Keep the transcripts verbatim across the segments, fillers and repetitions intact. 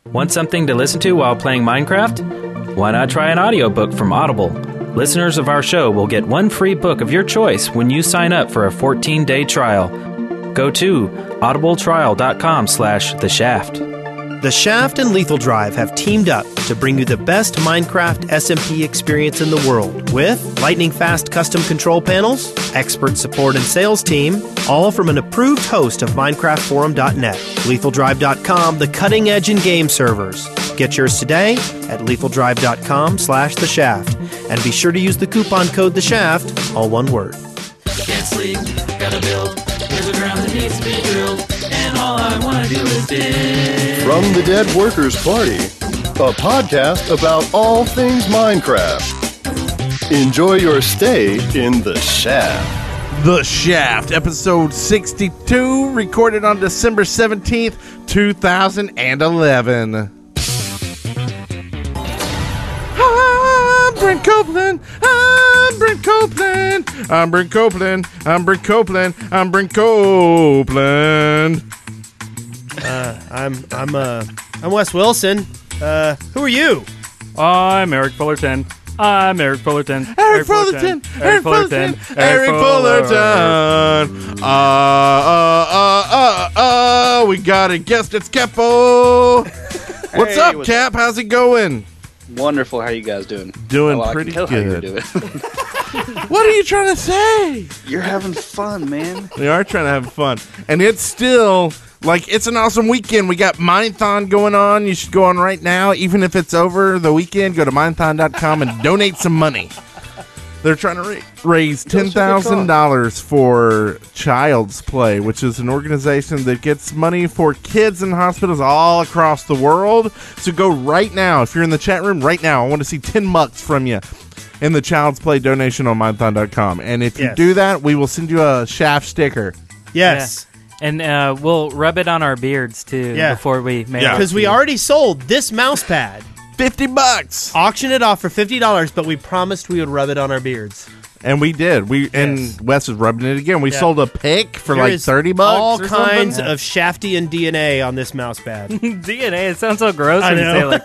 Want something to listen to while playing Minecraft? Why not try an audiobook from Audible? Listeners of our show will get one free book of your choice when you sign up for a fourteen-day trial. Go to audibletrial.com slash the shaft. The Shaft and Lethal Drive have teamed up to bring you the best Minecraft S M P experience in the world with lightning-fast custom control panels, expert support and sales team, all from an approved host of Minecraft Forum dot net. Lethal Drive dot com, the cutting edge in game servers. Get yours today at lethal drive dot com slash the shaft. And be sure to use the coupon code The Shaft, all one word. Can't sleep, gotta build. There's a ground that needs to be drilled, and all I wanna do is dig. From the Dead Workers Party, a podcast about all things Minecraft. Enjoy your stay in the Shaft. The Shaft, episode sixty-two, recorded on December seventeenth, two thousand eleven. I'm Brent Copeland. I'm Brent Copeland. I'm Brent Copeland. I'm Brent Copeland. I'm Brent Copeland. Uh, I'm I'm uh I'm Wes Wilson. Uh, who are you? I'm Eric Fullerton. I'm Eric Fullerton. Eric Fullerton. Eric Fullerton. Eric Fullerton. Uh, uh, uh, uh, uh, we got a guest. It's Capo. What's Hey, up, what's Cap? How's it going? Wonderful. How you guys doing? Doing Oh, well, pretty I can tell how you're good. doing. What are you trying to say? You're having fun, man. We are trying to have fun. And it's still, like, it's an awesome weekend. We got Minethon going on. You should go on right now. Even if it's over the weekend, go to minethon dot com and donate some money. They're trying to ra- raise ten thousand dollars for Child's Play, which is an organization that gets money for kids in hospitals all across the world. So go right now. If you're in the chat room right now, I want to see ten bucks from you in the Child's Play donation on minethon dot com. And if you Yes. do that, we will send you a Shaft sticker. Yes. And uh, we'll rub it on our beards, too, Yeah. before we mail Yeah. it. Because we already sold this mouse pad. fifty bucks. Auction it off for fifty dollars, but we promised we would rub it on our beards. And we did. We And Yes. Wes is rubbing it again. We Yeah. sold a pick for There like is thirty bucks. all or kinds something. of Shaftian D N A on this mouse pad. D N A, it sounds so gross I when you know. say it like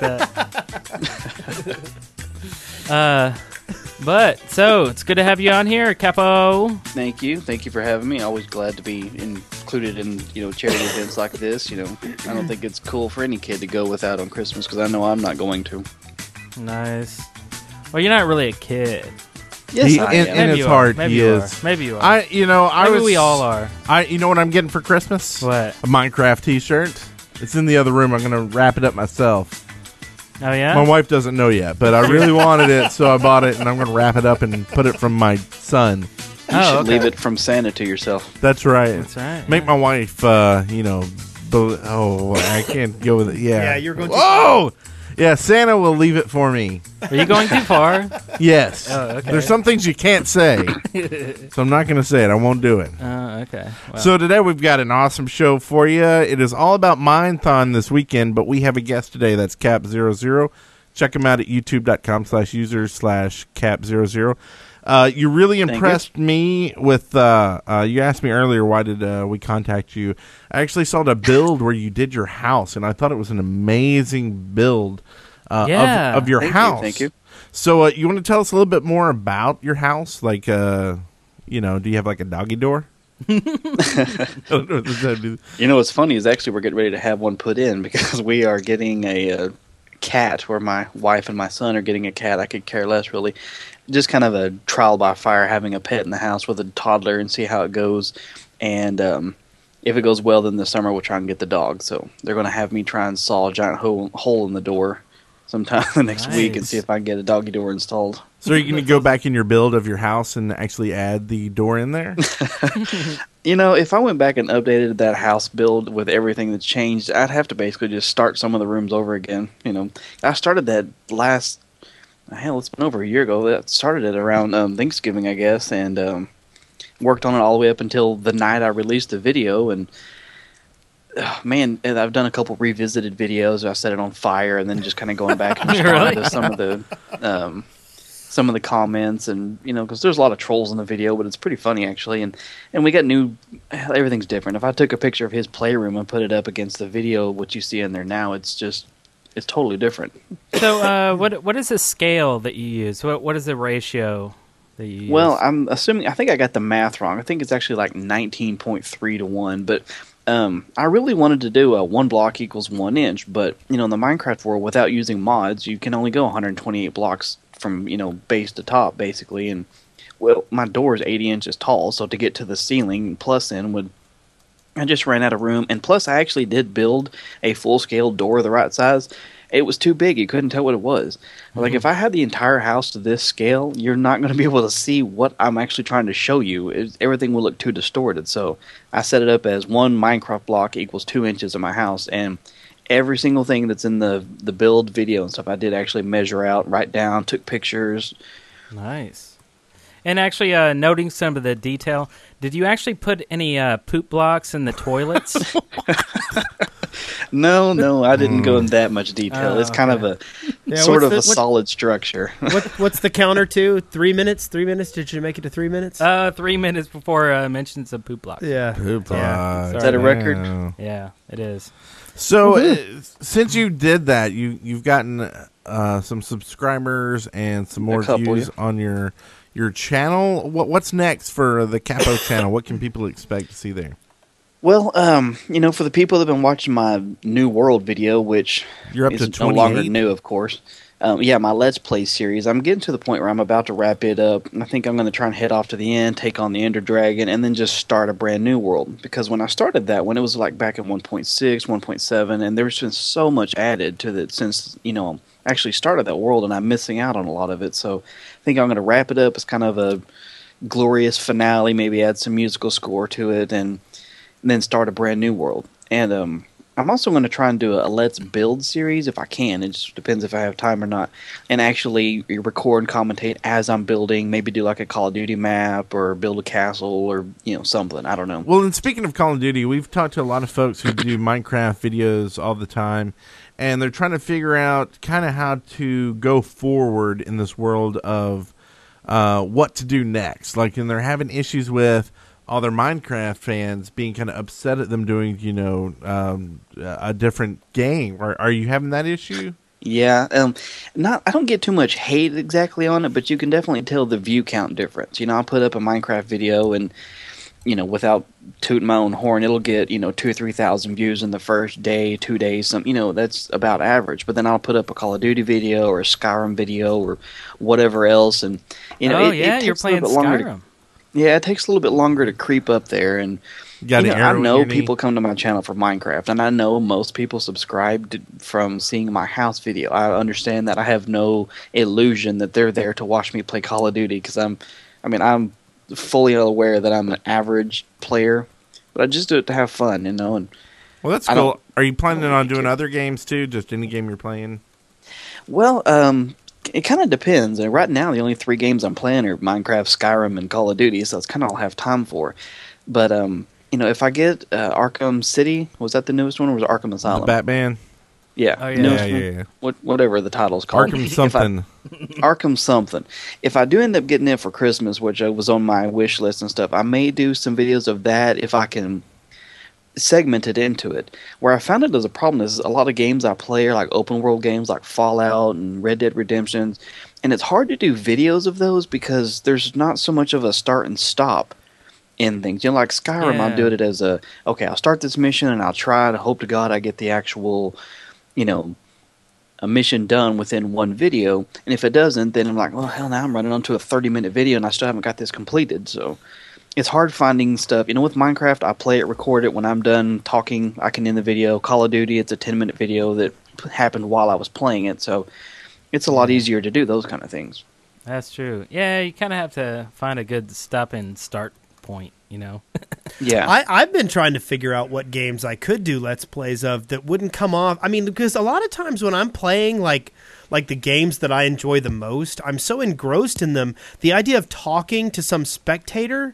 that. uh, but, so, it's good to have you on here, Capo. Thank you. Thank you for having me. Always glad to be included in, you know, charity events like this. You know, I don't think it's cool for any kid to go without on Christmas because I know I'm not going to. Nice. Well, you're not really a kid. Yes, He- I in- am. in Maybe his you are. heart, Maybe he you is. are. Maybe you are. I, you know, I Maybe was. we all are. I, you know what I'm getting for Christmas? What? A Minecraft T-shirt. It's in the other room. I'm gonna wrap it up myself. Oh, yeah? My wife doesn't know yet, but I really wanted it, so I bought it, and I'm gonna wrap it up and put it from my son. You Oh, should okay. leave it from Santa to yourself. That's right. That's right. Make yeah. my wife, uh, you know, bel oh, I can't go with it. Yeah. Yeah, you're going to- Oh, yeah. Santa will leave it for me. Are you going too far? Yes. Oh, okay. There's some things you can't say, so I'm not gonna say it. I won't do it. Oh, okay. Well, So today we've got an awesome show for you. It is all about Minethon this weekend, but we have a guest today. That's Cap zero zero. Check him out at youtube dot com slash users slash cap zero zero. Uh, you really Thank impressed me with, uh, uh, you asked me earlier, why did uh, we contact you? I actually saw the build where you did your house, and I thought it was an amazing build uh, Yeah. of, of your Thank you, house. thank you. So uh, you want to tell us a little bit more about your house? Like, uh, you know, do you have like a doggy door? I don't know what does that mean. You know what's funny is actually we're getting ready to have one put in because we are getting a, uh cat, where my wife and my son are getting a cat. I could care less, really. Just kind of a trial by fire, having a pet in the house with a toddler and see how it goes. And um, if it goes well, then this summer we'll try and get the dog. So they're going to have me try and saw a giant hole, hole in the door sometime the next week and Nice. see if I can get a doggy door installed. So are you going to go back in your build of your house and actually add the door in there? You know, if I went back and updated that house build with everything that's changed, I'd have to basically just start some of the rooms over again. You know, I started that last, hell, it's been over a year ago. That started it around um, Thanksgiving, I guess, and um, worked on it all the way up until the night I released the video. And oh, man, and I've done a couple revisited videos. I set it on fire, and then just kind of going back and responding Really? to some of the. Um, some of the comments, and you know, because there's a lot of trolls in the video, but it's pretty funny actually. And and we got new, everything's different. If I took a picture of his playroom and put it up against the video, what you see in there now, it's just it's totally different. So, uh, what what is the scale that you use? What what is the ratio that you use? Well, I'm assuming I think I got the math wrong. I think it's actually like nineteen point three to one, but um, I really wanted to do a one block equals one inch, but you know, in the Minecraft world, without using mods, you can only go one hundred twenty-eight blocks from, you know, base to top, basically. And well, my door is eighty inches tall, so to get to the ceiling plus in would I just ran out of room, and plus I actually did build a full-scale door the right size. It was too big. You couldn't tell what it was. Mm-hmm. Like, if I had the entire house to this scale, you're not going to be able to see what I'm actually trying to show you. It, everything will look too distorted. So I set it up as one Minecraft block equals two inches of my house, and every single thing that's in the, the build video and stuff, I did actually measure out, write down, took pictures. Nice. And actually, uh, noting some of the detail, did you actually put any uh, poop blocks in the toilets? no, no, I didn't mm. go in that much detail. Oh, it's kind okay. of a yeah, sort of the, a what, solid structure. what, what's the counter to? Three minutes? Three minutes? Did you make it to three minutes? Uh, three minutes before uh, mentions of poop blocks. Yeah. Poop yeah. blocks. Is that a record? Yeah, yeah it is. So, uh, since you did that, you, you've gotten uh, some subscribers and some more couple, views yeah. on your your channel. What What's next for the Capo channel? What can people expect to see there? Well, um, you know, for the people that have been watching my New World video, which You're up is to no longer twenty-eight? new, of course. Um, yeah, my Let's Play series. I'm getting to the point where I'm about to wrap it up. I think I'm going to try and head off to the end, take on the Ender Dragon, and then just start a brand new world. Because when I started that, when it was like back in one point six, one point seven, and there's been so much added to it since, you know, I actually started that world, and I'm missing out on a lot of it. So I think I'm going to wrap it up as kind of a glorious finale, maybe add some musical score to it, and, and then start a brand new world. And um, I'm also going to try and do a Let's Build series if I can. It just depends if I have time or not. And actually record and commentate as I'm building. Maybe do like a Call of Duty map or build a castle or, you know, something. I don't know. Well, and speaking of Call of Duty, we've talked to a lot of folks who do Minecraft videos all the time, and they're trying to figure out kind of how to go forward in this world of uh, what to do next. Like, and they're having issues with all their Minecraft fans being kind of upset at them doing, you know, um, a different game. Are, are you having that issue? Yeah, um, not. I don't get too much hate exactly on it, but you can definitely tell the view count difference. You know, I'll put up a Minecraft video and, you know, without tooting my own horn, it'll get, you know, two or three thousand views in the first day, two days. Some, you know, that's about average. But then I'll put up a Call of Duty video or a Skyrim video or whatever else, and you know, oh it, yeah, it you're takes a little playing bit longer Skyrim. to, yeah, it takes a little bit longer to creep up there, and You got you an know, I arrow in know your knee? people come to my channel for Minecraft, and I know most people subscribe to, from seeing my house video. I understand that. I have no illusion that they're there to watch me play Call of Duty, because I'm, I mean, I'm fully aware that I'm an average player, but I just do it to have fun, you know. And Well, that's I cool. don't- Are you planning I don't on doing care. other games too? Just any game you're playing? well, um, it kind of depends. And right now, the only three games I'm playing are Minecraft, Skyrim, and Call of Duty, so it's kind of all I have time for. But um, you know, if I get uh, Arkham City, was that the newest one, or was it Arkham Asylum? The Batman? Yeah, Oh, yeah. newest Yeah, one. yeah, yeah. What, whatever the title's called. Arkham If I- something. Arkham something. If I do end up getting it for Christmas, which uh, was on my wish list and stuff, I may do some videos of that if I can segment it into it. Where I found it as a problem is a lot of games I play are like open world games like Fallout and Red Dead Redemption, and it's hard to do videos of those because there's not so much of a start and stop in things. You know, like Skyrim, I'm Yeah. doing it as a, okay, I'll start this mission and I'll try to hope to God I get the actual, you know, a mission done within one video, and if it doesn't, then I'm like, well, hell, now I'm running onto a thirty minute video and I still haven't got this completed. So it's hard finding stuff. You know, with Minecraft, I play it, record it. When I'm done talking, I can end the video. Call of Duty, it's a ten minute video that happened while I was playing it, so it's a lot easier to do those kind of things. That's true. Yeah, you kind of have to find a good stop and start point, you know? Yeah. I, I've been trying to figure out what games I could do Let's Plays of that wouldn't come off. I mean, because a lot of times when I'm playing, like, like the games that I enjoy the most, I'm so engrossed in them. The idea of talking to some spectator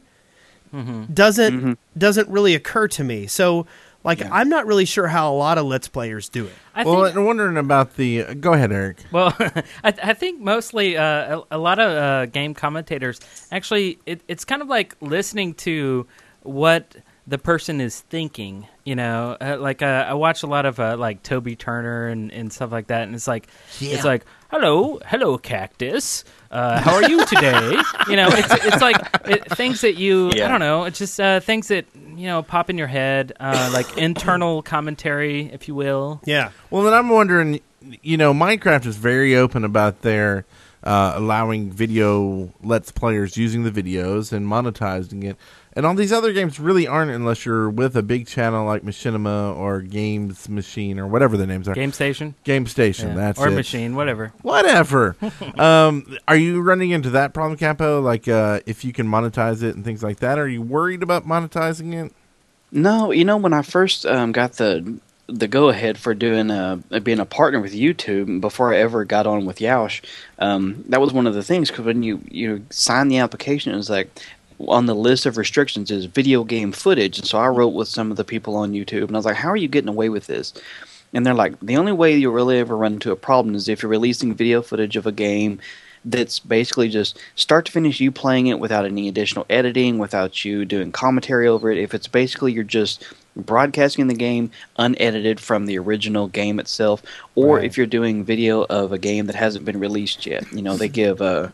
doesn't Mhm. doesn't really occur to me. So, like, Yeah. I'm not really sure how a lot of Let's Players do it. I Well, think, I'm wondering about the... Uh, go ahead, Eric. well, I, I think mostly uh, a, a lot of uh, game commentators, actually, it, it's kind of like listening to what the person is thinking. You know, uh, like uh, I watch a lot of uh, like Toby Turner and, and stuff like that, and it's like it's like hello, hello, cactus. Uh, how are you today? You know, it's it's like it, things that you Yeah. I don't know. It's just uh, things that you know pop in your head, uh, like internal commentary, if you will. Yeah. Well, then I'm wondering, you know, Minecraft is very open about their uh, allowing video Let's Players using the videos and monetizing it. And all these other games really aren't unless you're with a big channel like Machinima or Games Machine or whatever the names are. Game Station, Game Station, Yeah. that's or it. Machine, whatever. Whatever. um, are you running into that problem, Capo? Like, uh, if you can monetize it and things like that? Are you worried about monetizing it? No, you know, when I first um, got the the go ahead for doing a, being a partner with YouTube before I ever got on with Yoush, um, that was one of the things, because when you you sign the application, it was like on the list of restrictions is video game footage. And so I wrote with some of the people on YouTube, and I was like, how are you getting away with this? And they're like, the only way you'll really ever run into a problem is if you're releasing video footage of a game that's basically just start to finish you playing it without any additional editing, without you doing commentary over it. If it's basically you're just broadcasting the game unedited from the original game itself, or Right. if you're doing video of a game that hasn't been released yet. You know, they give uh,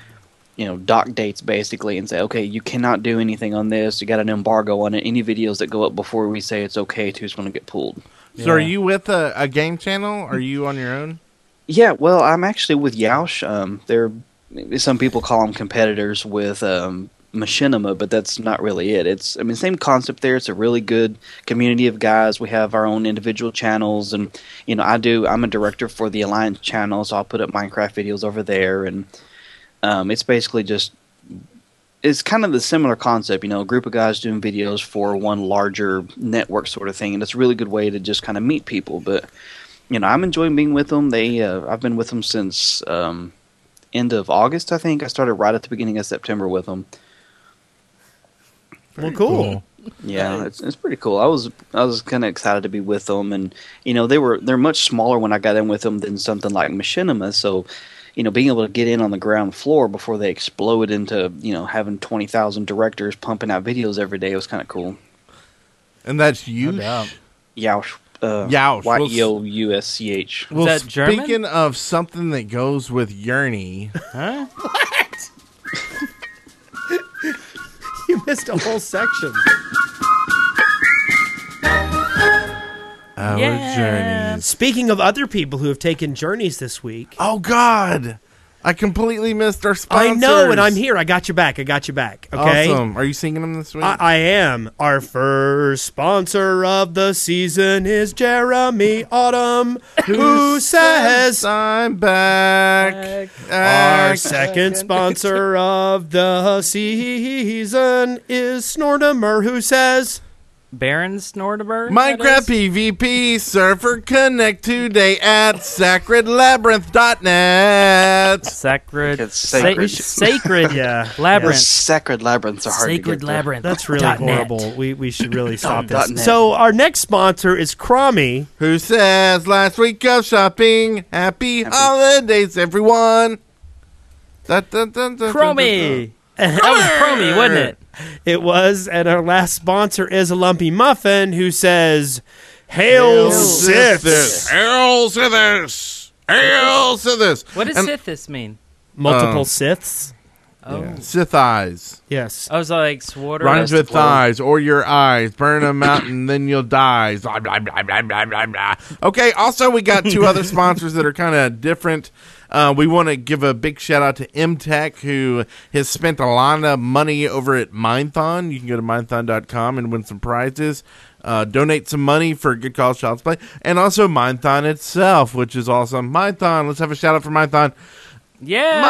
you know, doc dates basically and say, okay, you cannot do anything on this. You got an embargo on it. Any videos that go up before we say it's okay to is going to get pulled. So are Yeah. you with a, a game channel? Are you on your own? Yeah, well, I'm actually with Yoush. Um, they're some people call them competitors with um, Machinima, but that's not really it. It's I mean, same concept there. It's a really good community of guys. We have our own individual channels, and you know, I do. I'm a director for the Alliance channel, so I'll put up Minecraft videos over there, and um, it's basically just it's kind of the similar concept. You know, a group of guys doing videos for one larger network sort of thing, and it's a really good way to just kind of meet people, but. You know, I'm enjoying being with them. They, uh, I've been with them since um, end of August, I think. I started right at the beginning of September with them. Well, cool. Yeah, it's it's pretty cool. I was I was kind of excited to be with them, and you know, they were they're much smaller when I got in with them than something like Machinima. So, you know, being able to get in on the ground floor before they explode into you know having twenty thousand directors pumping out videos every day was kind of cool. And that's you? doubt. Yoush. Uh, Yoush. Y E O U S C H. Well, that German? speaking of something that goes with Yearny, Huh? You missed a whole section. our Yeah. journeys. Speaking of other people who have taken journeys this week, Oh, God. I completely missed our sponsors. I know, and I'm here. I got your back. I got your back. Okay. Awesome. Are you singing them this week? I, I am. Our first sponsor of the season is Jeremy Autumn, who says I'm back. our Uh, second sponsor of the season is Snortimer, who says Baron Snortimer? Minecraft PvP server connect today at sacred labyrinth dot net. Sacred. It's sa- sacred. sacred Yeah. The Labyrinth. sacred labyrinths are hard to Sacred get to. Labyrinth. That's really dot net. horrible. We we should really stop Dot this. net. So our next sponsor is Crommy. Who says last week of shopping? Happy, holidays, everyone. Dun, dun, dun, dun, Chromie. That was Chromie, wasn't it? It was, and our last sponsor is a Lumpy Muffin, who says, "Hail, Siths!" Hail Sithis! Hail Sithis! What does And- Sithis mean? Multiple Um, Siths. Oh. Yeah. Sith eyes. Yes. I was like, Swatter. Rhymes with Blow. thighs or your eyes. Burn them out and then you'll die. Blah, blah, blah, blah, blah, blah, blah. Okay, also we got two other sponsors that are kind of different. Uh, we want to give a big shout out to M Tech, who has spent a lot of money over at Minethon. You can go to minethon dot com and win some prizes. Uh, donate some money for Good Cause Child's Play. And also Minethon itself, which is awesome. Minethon, let's have a shout out for Minethon. Yeah.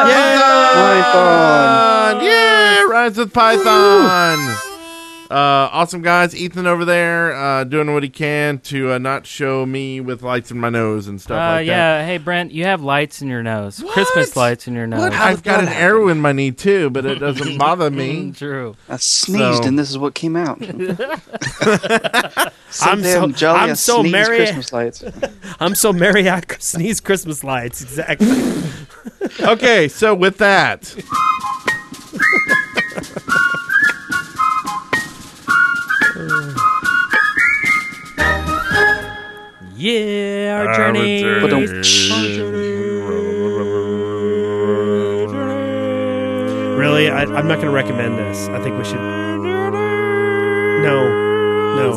Python! Yeah, Rhymes with Python. Uh, awesome guys. Ethan over there uh, doing what he can to uh, not show me with lights in my nose and stuff Uh, like yeah. Hey, Brent, you have lights in your nose. What? Christmas lights in your nose. that. What? How I've did got that an happen? arrow in my knee too, but it doesn't bother me. Mm, true. I sneezed So- and this is what came out. I'm so- damn jolly, I'm I so sneezed merry- Christmas lights. I'm so merry I could sneeze Christmas lights. Exactly. Okay, so with that, Yeah, our Our journey. journey. Really, I, I'm not going to recommend this. I think we should. No, no.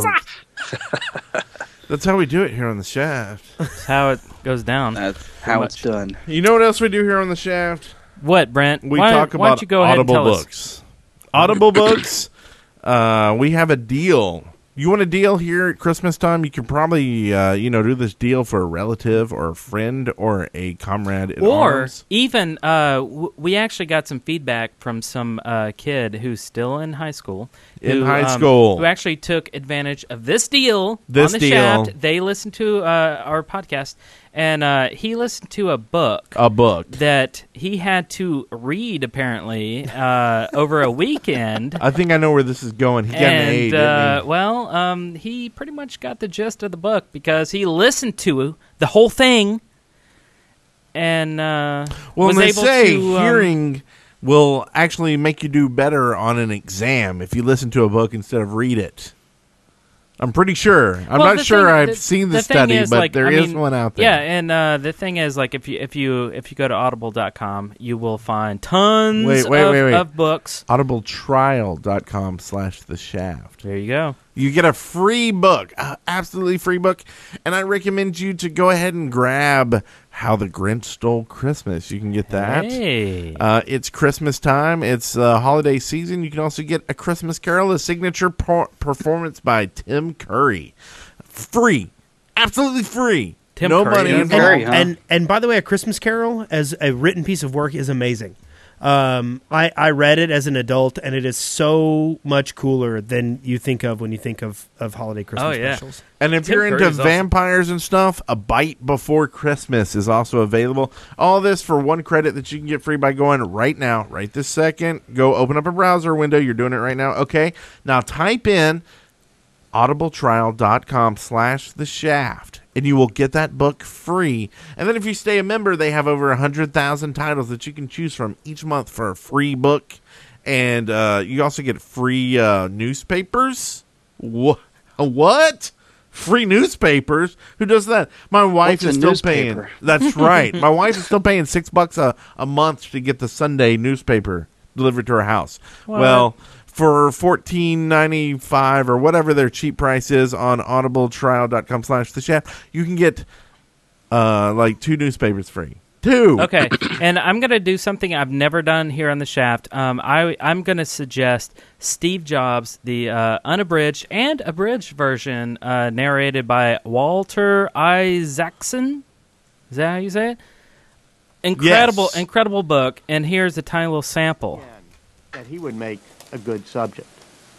That's how we do it here on the Shaft. That's how it goes down. That's Pretty how much. it's done. You know what else we do here on the Shaft? What, Brent? We why, talk why about don't you go ahead and Audible tell us? books. Audible books. Uh, we have a deal. You want a deal here at Christmas time? You can probably, uh, you know, do this deal for a relative or a friend or a comrade in Or arms. even, uh, w- we actually got some feedback from some uh, kid who's still in high school. In who, high um, school. Who actually took advantage of this deal This on the deal. Shaft. They listened to uh, our podcast, and uh, he listened to a book. A book. That he had to read, apparently, uh, over a weekend. I think I know where this is going. He got and, an A, didn't uh, he? well, um, he pretty much got the gist of the book because he listened to the whole thing and uh, Well, was and they able say to um, hearing will actually make you do better on an exam if you listen to a book instead of read it. I'm pretty sure. I'm well, not the sure thing- I've the- seen the, the thing study, is, but like, there I is mean, one out there. Yeah, and uh, the thing is, like, if you if you if you go to audible dot com, you will find tons Wait, wait, of, wait, wait. of books. audibletrial.com slash the shaft. There you go. You get a free book, uh, absolutely free book, and I recommend you to go ahead and grab How the Grinch Stole Christmas. You can get that. Hey. Uh, it's Christmas time. It's uh, holiday season. You can also get A Christmas Carol, a signature por- performance by Tim Curry. Free. Absolutely free. Tim no Curry, money Tim involved. Curry, huh? And and by the way, A Christmas Carol as a written piece of work is amazing. Um, I, I read it as an adult, and it is so much cooler than you think of when you think of, of holiday Christmas Oh, yeah. specials. And if Tim you're into Curry's awesome. vampires and stuff, A Bite Before Christmas is also available. All this for one credit that you can get free by going right now, right this second. Go open up a browser window. You're doing it right now. Okay. Now type in audibletrial.com slash the shaft, and you will get that book free. And then if you stay a member, they have over one hundred thousand titles that you can choose from each month for a free book. And uh, you also get free uh, newspapers. What? What? Free newspapers? Who does that? My wife What's a is still newspaper? paying. That's right. My wife is still paying six bucks a, a month to get the Sunday newspaper delivered to her house. What? Well, for fourteen ninety five or whatever their cheap price is on audibletrial.com slash the shaft, you can get uh, like two newspapers free. Two. Okay, and I'm going to do something I've never done here on the Shaft. Um, I, I'm going to suggest Steve Jobs, the uh, unabridged and abridged version, uh, narrated by Walter Isaacson. Is that how you say it? Incredible, Yes. incredible book. And here's a tiny little sample. That he would make a good subject.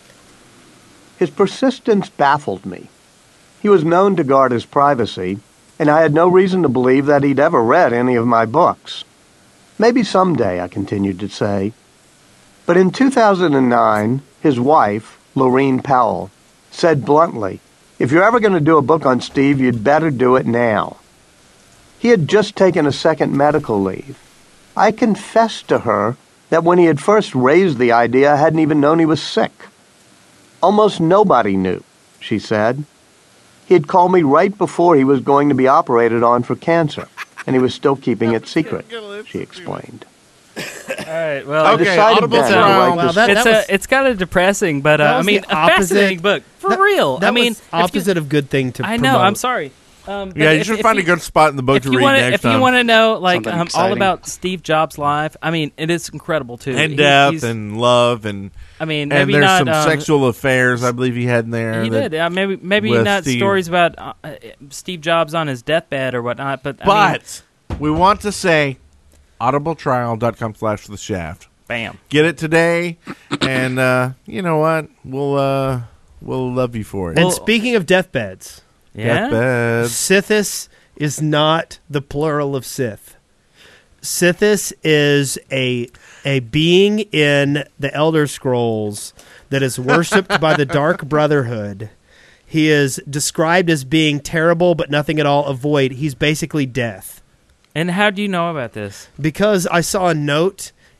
His persistence baffled me. He was known to guard his privacy, and I had no reason to believe that he'd ever read any of my books. Maybe someday, I continued to say. But in two thousand nine, his wife, Lorene Powell, said bluntly, "If you're ever going to do a book on Steve, you'd better do it now." He had just taken a second medical leave. I confessed to her that when he had first raised the idea, I hadn't even known he was sick. "Almost nobody knew," she said. "He had called me right before he was going to be operated on for cancer, and he was still keeping it secret," she explained. All right, well, I Okay, decided Audible then to Trial. write Wow, this that- it's was- a, it's kind of depressing, but uh, That I was mean, the a opposite- fascinating book for That- real. That I mean, was if you- opposite of good thing to I promote. know. I'm sorry. Um, but Yeah, you if- should if find a you- good spot in the book if to you read wanna, next if time. you want to know like Something um, all exciting. about Steve Jobs' life, I mean, it is incredible too. and He- death he's- and love and I mean, and maybe there's not some um, sexual affairs I believe he had in there. He that- did. Uh, maybe maybe with not Steve. stories about uh, uh, Steve Jobs on his deathbed or whatnot. But I mean, But we want to say audibletrial.com slash the shaft. bam. Get it today, and uh, you know what? We'll uh, we'll love you for it. And speaking of deathbeds, Yeah. Deathbed. Sithis is not the plural of Sith. Sithis is a a being in the Elder Scrolls that is worshipped by the Dark Brotherhood. He is described as being terrible but nothing at all a void. He's basically death. And how do you know about this? Because I saw a note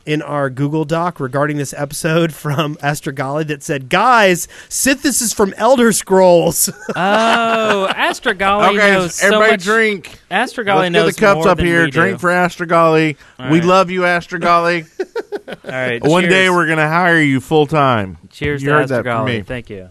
in our Google Doc regarding this episode from Astrogali that said, "Guys, Sithis is from Elder Scrolls." Oh, Astrogali Okay, knows so everybody much. drink. Astrogali Let's knows get the cups more up than here. we Drink do. for Astrogali. All We right. love you, Astrogali. All right. One cheers. day we're going to hire you full time. Cheers you to heard that from Astrogali. me. Thank you.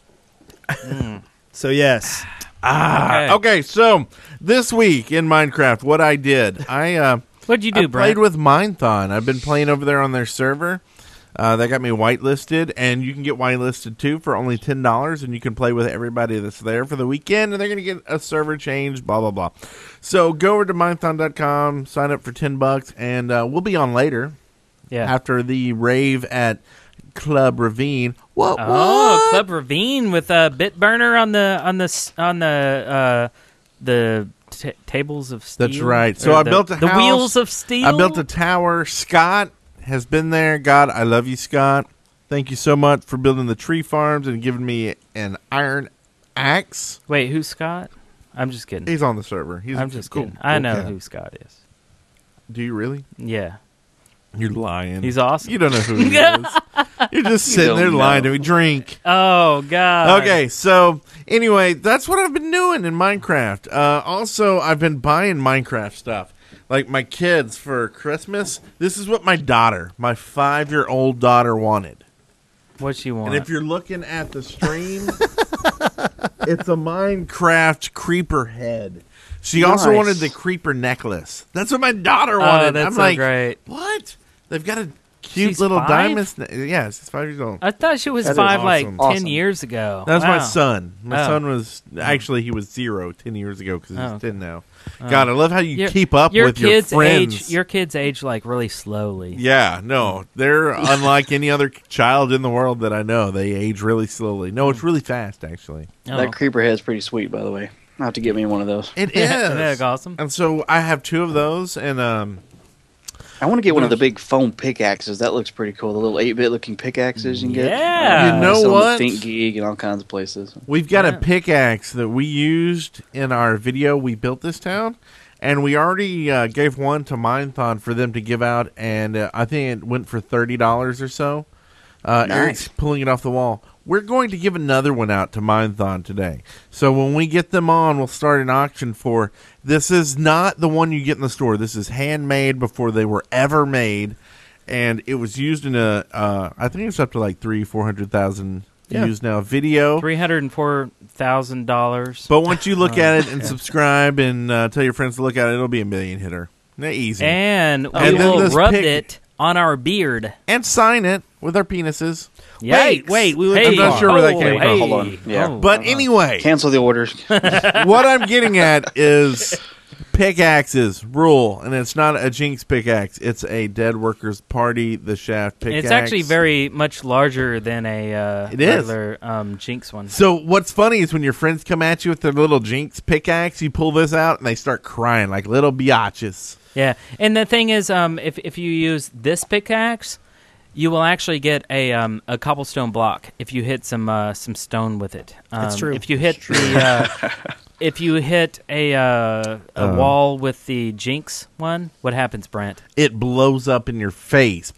So yes, Ah, Okay. okay. So this week in Minecraft, what I did, I uh, What'd you I do, played Brent? with Minethon. I've been playing over there on their server. Uh, they got me whitelisted, and you can get whitelisted too for only ten dollars, and you can play with everybody that's there for the weekend, and they're going to get a server change, blah, blah, blah. So go over to minethon dot com, sign up for ten bucks, and uh, we'll be on later Yeah. after the rave at Club Ravine. What? Oh, what? Club Ravine with a bit burner on the on the s- on the uh, the t- tables of steel. That's right. So Or I the- built a the house. wheels of steel. I built a tower. Scott has been there. God, I love you, Scott. Thank you so much for building the tree farms and giving me an iron axe. Wait, who's Scott? I'm just kidding. He's on the server. He's I'm just cool. kidding. I cool know cat. who Scott is. Do you really? Yeah, You're lying. he's awesome. You don't know who he is. You're just You sitting there don't lying know. to me. Drink. Oh God. Okay, so anyway, that's what I've been doing in Minecraft. Uh, also, I've been buying Minecraft stuff. Like my kids for Christmas. This is what my daughter, my five-year-old daughter, wanted. What she want? And if you're looking at the stream, it's a Minecraft creeper head. She also Nice. wanted the creeper necklace. That's what my daughter Oh, wanted. that's I'm so like, great. what? They've got a cute She's little five? diamond. Sna- yeah, she's five years old. I thought she was That is five, like awesome. ten Awesome. years ago. That's my Wow. son. My Oh. son was actually he was zero ten years ago because he's Oh, okay. ten now. God, I love how you Your- keep up your with your kids friends. age. Your kids age like really slowly. Yeah, no, they're unlike any other child in the world that I know. They age really slowly. No, it's really fast actually. Oh. That creeper head's pretty sweet, by the way. I'll have to get me one of those. It Isn't is. that awesome? And so I have two of those, and um, I want to get one of the big foam pickaxes. That looks pretty cool. The little eight-bit looking pickaxes you can get. Yeah. You know Some what? at Think Geek and all kinds of places. we've got Yeah. a pickaxe that we used in our video. We built this town, and we already uh, gave one to Minethon for them to give out, and uh, I think it went for thirty dollars or so. Uh, Nice. Eric's pulling it off the wall. We're going to give another one out to Minethon today. So when we get them on, we'll start an auction for. This is not the one you get in the store. This is handmade before they were ever made, and it was used in a. Uh, I think it's up to like three, four hundred thousand Yeah. views now. Video. Three hundred and four thousand dollars. But once you look at it and subscribe and uh, tell your friends to look at it, it'll be a million hitter. Not easy. And we And then will this rub pic- it on our beard. And sign it with our penises. Wait, Yikes. wait, we went Hey, too I'm not sure where that oh, came from. hey. Hold on. Yeah. Oh, But uh-uh. anyway, Cancel the orders. what I'm getting at is pickaxes rule, and it's not a Jinx pickaxe. It's a Dead Workers Party, the Shaft pickaxe. It's actually very much larger than a uh, It is. regular um, Jinx one. So what's funny is when your friends come at you with their little Jinx pickaxe, you pull this out and they start crying like little biatches. Yeah, and the thing is, um, if if you use this pickaxe, you will actually get a um, a cobblestone block if you hit some uh, some stone with it. Um, That's true. If you hit the uh, if you hit a uh, a Uh. wall with the Jinx one, what happens, Brent? It blows up in your face.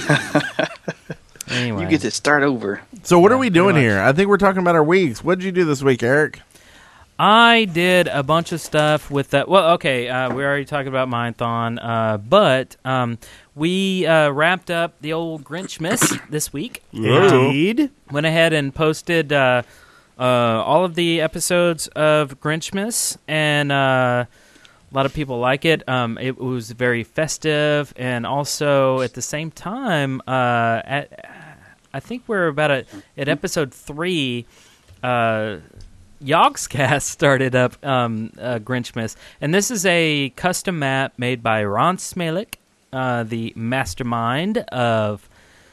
Anyway, You get to start over. So what Yeah, are we doing pretty much. here? I think we're talking about our weeks. What did you do this week, Eric? I did a bunch of stuff with that. Well, okay, uh, we already talked about Minethon, uh, but um, we uh, wrapped up the old Grinchmas this week. Indeed. Went ahead and posted uh, uh, all of the episodes of Grinchmas, and uh, a lot of people like it. Um, it was very festive, and also at the same time, uh, at I think we're about at, at episode three. Uh, Yogscast started up um, uh, Grinchmas, and this is a custom map made by Ron Smalek, uh, the mastermind of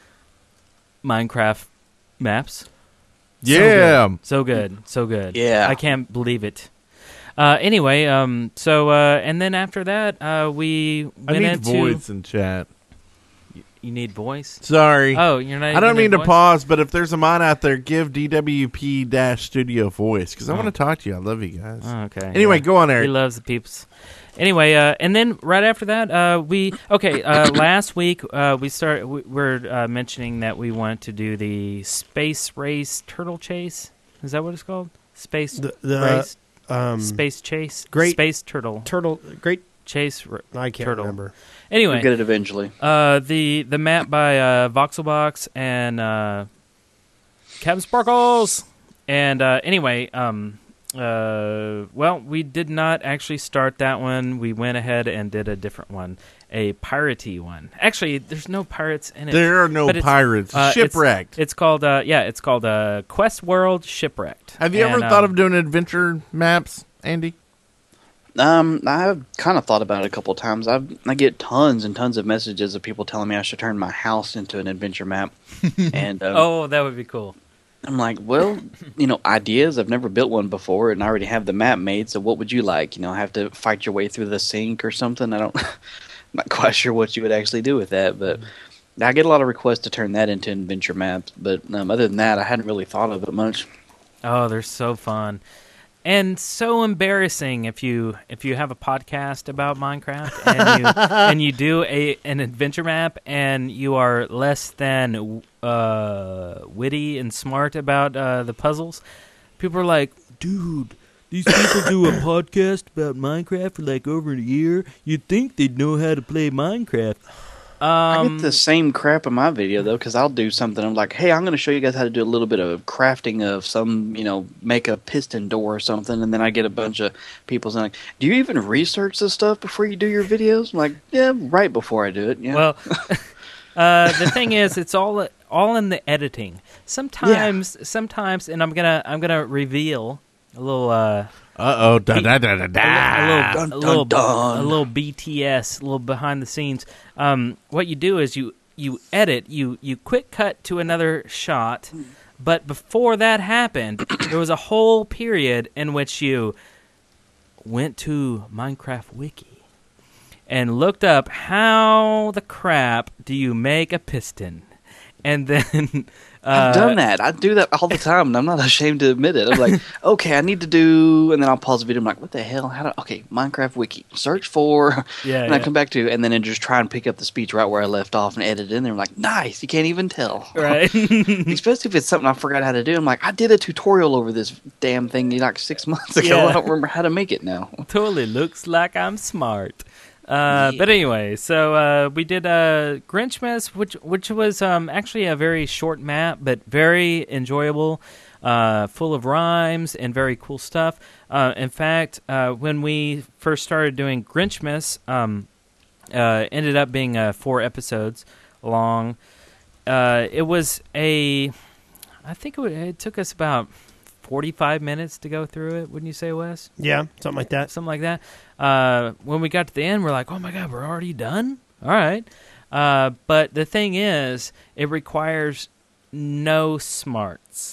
Minecraft maps. Yeah. So good, so good. Yeah. I can't believe it. Uh, anyway, um, so uh, and then after that, uh, we I went need into voids in chat. you need voice. Sorry. Oh, you're not. I don't even mean in to voice? pause, but if there's a mod out there, give D W P Dash Studio voice because I Oh. want to talk to you. I love you guys. Oh, okay. Anyway, yeah. go on, Eric. He loves the peeps. Anyway, uh, and then right after that, uh, we okay. Uh, last week, uh, we start. We, we're uh, mentioning that we want to do the space race turtle chase. Is that what it's called? Space The, the race, um, space chase, great space turtle turtle, great. chase. r- I can't turtle. remember. Anyway, We'll get it eventually. uh, the the map by uh, Voxelbox and uh, Captain Sparkles. And uh, anyway, um, uh, well, we did not actually start that one. We went ahead and did a different one, a piratey one. Actually, there's no pirates in it. There are no but it's- pirates. uh, Shipwrecked. It's, it's called, uh, yeah, it's called uh, Quest World Shipwrecked. Have you ever And, thought um, of doing adventure maps, Andy? Um, I've kind of thought about it a couple of times. I I get tons and tons of messages of people telling me I should turn my house into an adventure map, and um, Oh, that would be cool. I'm like, well, you know, ideas. I've never built one before, and I already have the map made. So, what would you like? You know, have to fight your way through the sink or something? I don't, I'm not quite sure what you would actually do with that, but I get a lot of requests to turn that into adventure maps. But um, other than that, I hadn't really thought of it much. Oh, they're so fun. And so embarrassing if you if you have a podcast about Minecraft and you and you do a an adventure map and you are less than uh, witty and smart about uh, the puzzles. People are like, dude, these people do a podcast about Minecraft for like over a year. You'd think they'd know how to play Minecraft. I Um, get the same crap in my video though, because I'll do something. I'm like, hey, I'm going to show you guys how to do a little bit of crafting of some, you know, make a piston door or something, and then I get a bunch of people saying, like, do you even research this stuff before you do your videos? I'm like, yeah, right before I do it. Yeah. Well, uh, the thing is, it's all all in the editing. Sometimes, sometimes, and I'm gonna I'm gonna reveal a little. Uh, Uh oh, da da da da a, da. little, Dun, a little, dun, dun. a little B T S, a little behind the scenes. Um, what you do is you you edit, you you quick cut to another shot, but before that happened, there was a whole period in which you went to Minecraft Wiki and looked up how the crap do you make a piston, and then. I've Uh, done that. I do that all the time, and I'm not ashamed to admit it. I'm like, okay, I need to do, and then I'll pause the video. I'm like, what the hell? How do? Okay, Minecraft Wiki, search for, Yeah, and I yeah. come back to, and then I just try and pick up the speech right where I left off and edit it in there. I'm like, nice. You can't even tell, Right. Especially if it's something I forgot how to do. I'm like, I did a tutorial over this damn thing like six months ago. Yeah. I don't remember how to make it now. Totally looks like I'm smart. Uh, But anyway, so uh, we did uh, Grinchmas, which which was um, actually a very short map, but very enjoyable, uh, full of rhymes and very cool stuff. Uh, in fact, uh, when we first started doing Grinchmas, um, uh, ended up being uh, four episodes long. Uh, it was a, I think it, would, it took us about forty-five minutes to go through it, wouldn't you say, Wes? Yeah, something like that. Something like that. Uh, when we got to the end, we're like, oh my God, we're already done? All right. Uh, but the thing is, it requires no smarts.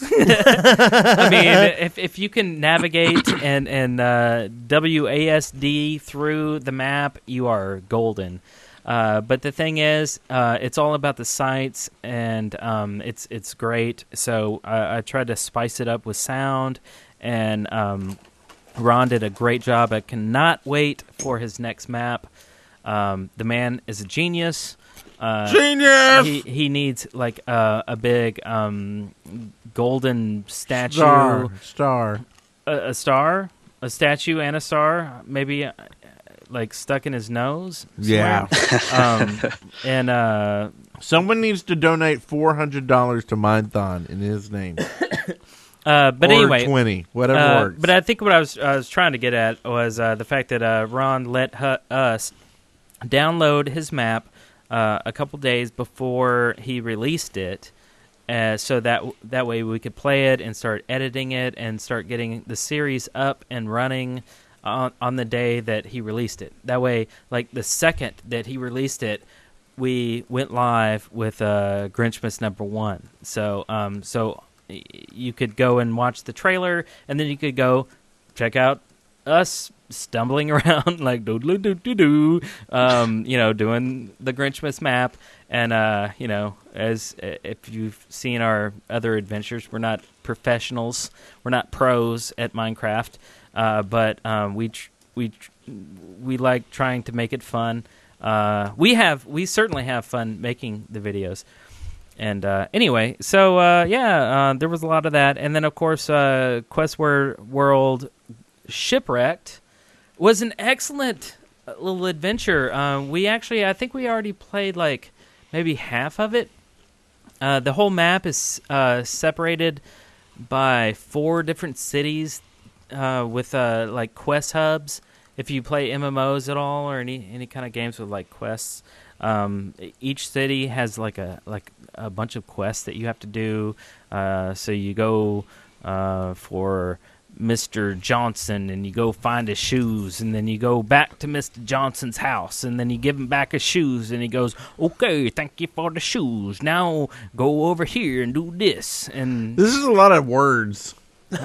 I mean, if if you can navigate and, and uh, W A S D through the map, you are golden. Uh, but the thing is, uh, it's all about the sights, and um, it's it's great. So I, I tried to spice it up with sound, and um, Ron did a great job. I cannot wait for his next map. Um, the man is a genius. Uh, Genius! He he needs like uh, a big um, golden statue, Star. Star. A, a star, a statue, and a star. Maybe. Uh, like stuck in his nose. Yeah. um, and uh, someone needs to donate four hundred dollars to Minethon in his name. uh, but or anyway, twenty, whatever uh, works. But I think what I was I was trying to get at was uh, the fact that uh, Ron let hu- us download his map uh, a couple days before he released it. Uh, so that that way we could play it and start editing it and start getting the series up and running on, on the day that he released it. That way, like the second that he released it, we went live with uh, Grinchmas number one. So, um, so y- you could go and watch the trailer, and then you could go check out us stumbling around like do do do do do, um, you know, doing the Grinchmas map, and uh, you know, as if you've seen our other adventures, we're not professionals, we're not pros at Minecraft, uh, but um, we tr- we tr- we like trying to make it fun. Uh, we have we certainly have fun making the videos. And uh, anyway, so uh, yeah, uh, there was a lot of that, and then of course, uh, Quest World Shipwrecked was an excellent little adventure. Uh, we actually, I think we already played like maybe half of it. Uh, the whole map is uh, separated by four different cities uh, with uh, like quest hubs. If you play M M Os at all or any any kind of games with like quests, um, each city has like a like a bunch of quests that you have to do. Uh, so you go uh, for Mister Johnson, and you go find his shoes, and then you go back to Mister Johnson's house, and then you give him back his shoes, and he goes, "Okay, thank you for the shoes. Now go over here and do this." And this is a lot of words.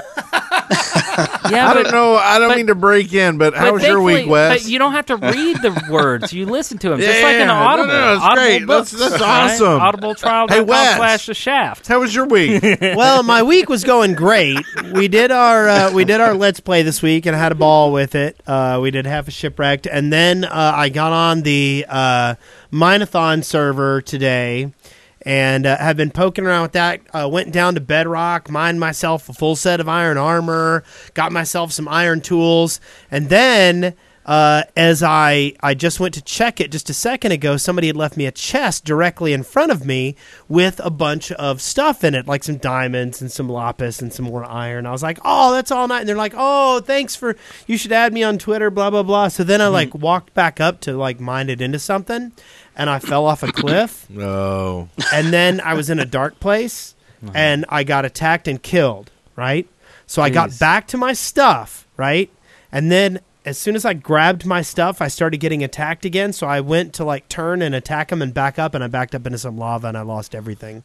Yeah, I but, don't know. I don't but, mean to break in, but, but how was your week, Wes? But you don't have to read the words; you listen to them, yeah, just like an Audible. No, no, it's Audible great. books, That's, that's right? awesome. Audible trial Hey, Wes, slash the shaft. How was your week? Well, my week was going great. We did our uh, we did our Let's Play this week, and I had a ball with it. Uh, we did half a Shipwrecked, and then uh, I got on the uh, Minathon server today. And uh, have been poking around with that. Uh, went down to Bedrock, mined myself a full set of iron armor, got myself some iron tools, and then uh, as I I just went to check it just a second ago, somebody had left me a chest directly in front of me with a bunch of stuff in it, like some diamonds and some lapis and some more iron. I was like, "Oh, that's all night." And they're like, "Oh, thanks for. You should add me on Twitter." Blah blah blah. So then I like walked back up to like mine it into something. And I fell off a cliff. No. And then I was in a dark place, mm-hmm. and I got attacked and killed, right? So Jeez. I got back to my stuff, right? And then as soon as I grabbed my stuff, I started getting attacked again. So I went to like turn and attack him and back up, and I backed up into some lava, and I lost everything.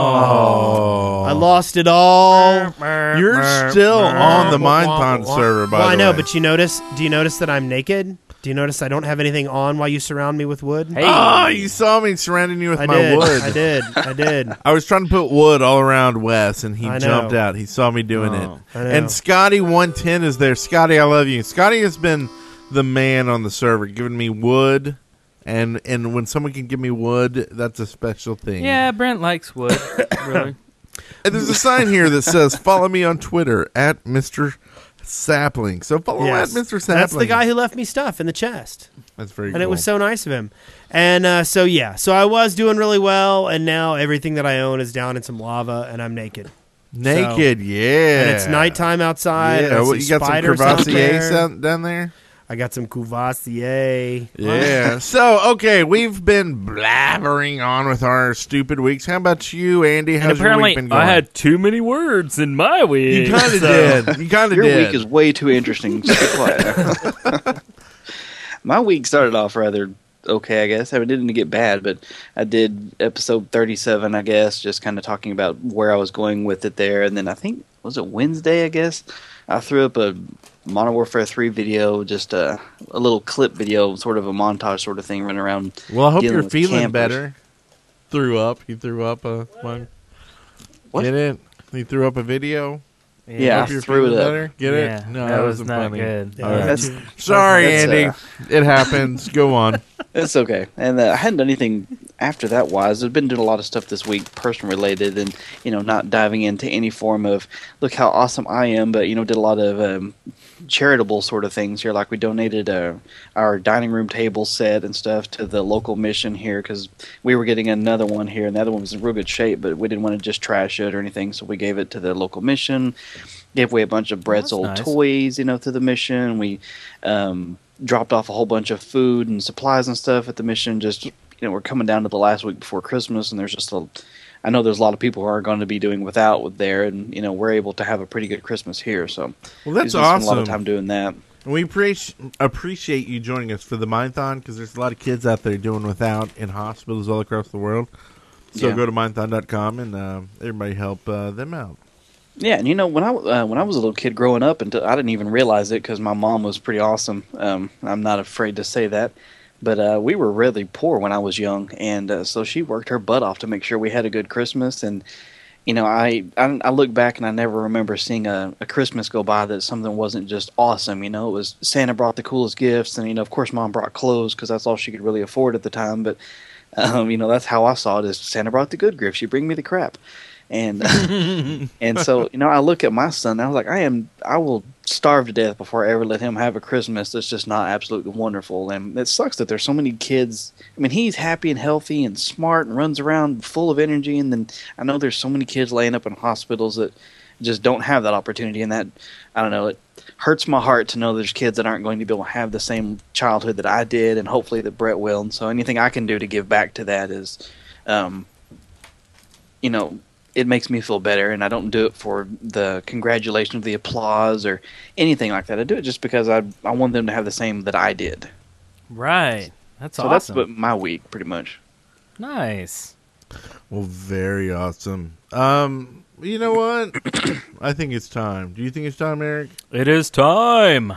Oh. I lost it all. You're still on the Minethon server, by well, the way. I know, but you notice, do you notice that I'm naked? Do you notice I don't have anything on while you surround me with wood? Hey. Oh, you saw me surrounding you with I my did. wood. I did. I did. I was trying to put wood all around Wes, and he I jumped know. out. He saw me doing Oh, it. I know. And Scotty one ten is there. Scotty, I love you. Scotty has been the man on the server, giving me wood. And, and when someone can give me wood, that's a special thing. Yeah, Brent likes wood. Really. And there's a sign here that says, follow me on Twitter, at Mister Sapling. So follow Yes. at Mister Sapling. That's the guy who left me stuff in the chest. That's very and cool. it was so nice of him. And uh, so, yeah. So I was doing really well, and now everything that I own is down in some lava, and I'm naked. Naked, so, yeah. And it's nighttime outside. Yeah, and what, you got some Crevassiers down, down there? I got some Cuvassier. Yeah. So, okay, we've been blabbering on with our stupid weeks. How about you, Andy? How's and apparently, your week been going? I had too many words in my week. You kind of so. did. You kind of Your did. week is way too interesting. So be quiet. My week started off rather okay, I guess. I didn't get bad, but I did episode thirty-seven, I guess, just kind of talking about where I was going with it there. And then I think, was it Wednesday, I guess? I threw up a Modern Warfare three video, just a, a little clip video, sort of a montage sort of thing, running around. Well, I hope you're with feeling campers. better. Threw up. You threw up a one. What? Get it? You threw up a video? Yeah, Yeah, Hope I you're threw feeling it up. better? Get Yeah, it? No, that that was wasn't not funny. good. Yeah, All right. That's, Sorry, that's, Andy. uh, It happens. Go on. It's okay. And uh, I hadn't done anything after that wise. I've been doing a lot of stuff this week, person related, and, you know, not diving into any form of, look how awesome I am, but, you know, did a lot of um, charitable sort of things here. Like we donated uh, our dining room table set and stuff to the local mission here because we were getting another one here, and the other one was in real good shape, but we didn't want to just trash it or anything, so we gave it to the local mission. Gave away a bunch of Brett's Oh, old nice. toys, you know, to the mission. We um, dropped off a whole bunch of food and supplies and stuff at the mission. Just, you know, we're coming down to the last week before Christmas, and there's just a, I know there's a lot of people who are going to be doing without there, and, you know, we're able to have a pretty good Christmas here. So, Well, that's we spent awesome. a lot of time doing that. We appreciate appreciate you joining us for the Minethon because there's a lot of kids out there doing without in hospitals all across the world. So Yeah. go to minethon dot com and uh, everybody help uh, them out. Yeah, and you know when I uh, when I was a little kid growing up, and I didn't even realize it because my mom was pretty awesome. Um, I'm not afraid to say that, but uh, we were really poor when I was young, and uh, so she worked her butt off to make sure we had a good Christmas. And you know, I I, I look back and I never remember seeing a, a Christmas go by that something wasn't just awesome. You know, it was Santa brought the coolest gifts, and you know, of course, Mom brought clothes because that's all she could really afford at the time. But um, you know, that's how I saw it: is Santa brought the good gifts, you bring me the crap. And and so you know, I look at my son and I was like, I am I will starve to death before I ever let him have a Christmas that's just not absolutely wonderful. And it sucks that there's so many kids. I mean, he's happy and healthy and smart and runs around full of energy, and then I know there's so many kids laying up in hospitals that just don't have that opportunity. And that, I don't know, it hurts my heart to know there's kids that aren't going to be able to have the same childhood that I did, and hopefully that Brett will. And so anything I can do to give back to that is, um, you know, it makes me feel better, and I don't do it for the congratulations of the applause or anything like that. I do it just because I I want them to have the same that I did. Right. That's so awesome. that's what my week, pretty much. Nice. Well, very awesome. Um, you know what? I think it's time. Do you think it's time, Eric? It is time.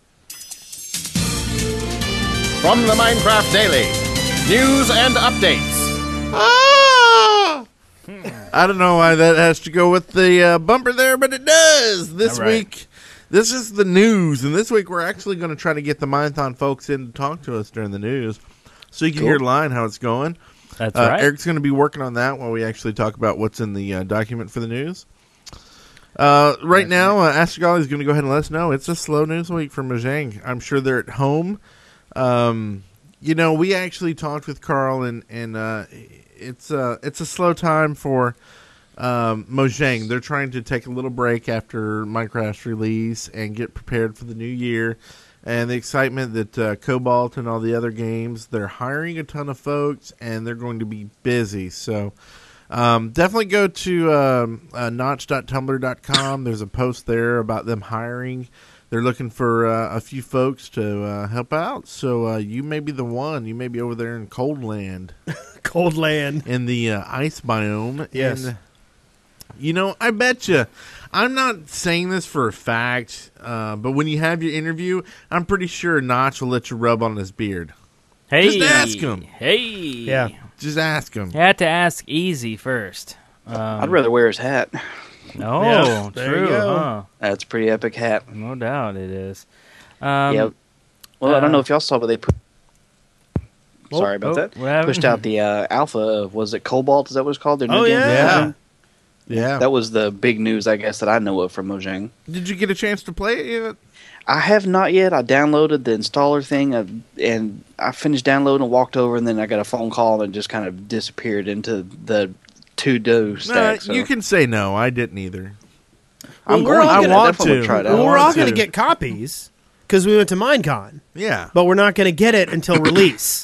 From the Minecraft Daily, news and updates. Ah! I don't know why that has to go with the uh, bumper there, but it does. This All right. week, this is the news, and this week we're actually going to try to get the Minethon folks in to talk to us during the news, so you can Cool. hear live how it's going. That's uh, right. Eric's going to be working on that while we actually talk about what's in the uh, document for the news. Uh, right That's now, uh, Astrogolly is going to go ahead and let us know it's a slow news week for Mojang. I'm sure they're at home. Um, you know, we actually talked with Carl, and and uh, it's uh, it's a slow time for um, Mojang. They're trying to take a little break after Minecraft's release and get prepared for the new year. And the excitement that uh, Cobalt and all the other games, they're hiring a ton of folks, and they're going to be busy. So um, definitely go to um, uh, notch dot tumblr dot com. There's a post there about them hiring. They're looking for uh, a few folks to uh, help out. So uh, you may be the one. You may be over there in Cold Land. Cold Land. In the uh, ice biome. Yes. And, you know, I bet you, I'm not saying this for a fact, uh, but when you have your interview, I'm pretty sure Notch will let you rub on his beard. Hey. Just ask him. Hey. Yeah. Just ask him. You had to ask easy first. Um, I'd rather wear his hat. Oh, Yeah, there true, you go. huh? That's a pretty epic hat. No doubt it is. Um, Yep. Well, I don't uh, know if y'all saw, but they put. Sorry about oh, that. what happened? Pushed out the uh, alpha of, was it Cobalt? Is that what it's called? Their new Oh, game yeah. for Yeah. Mojang? Yeah. That was the big news, I guess, that I know of from Mojang. Did you get a chance to play it yet? I have not yet. I downloaded the installer thing, uh, and I finished downloading and walked over, and then I got a phone call and just kind of disappeared into the to-do Nah, stack. so. you can say no. I didn't either. I'm Well, we're going all to. gonna- I I want definitely to. try it I Well, out. we're all want going to to. get copies because we went to Minecon, Yeah. but we're not going to get it until release.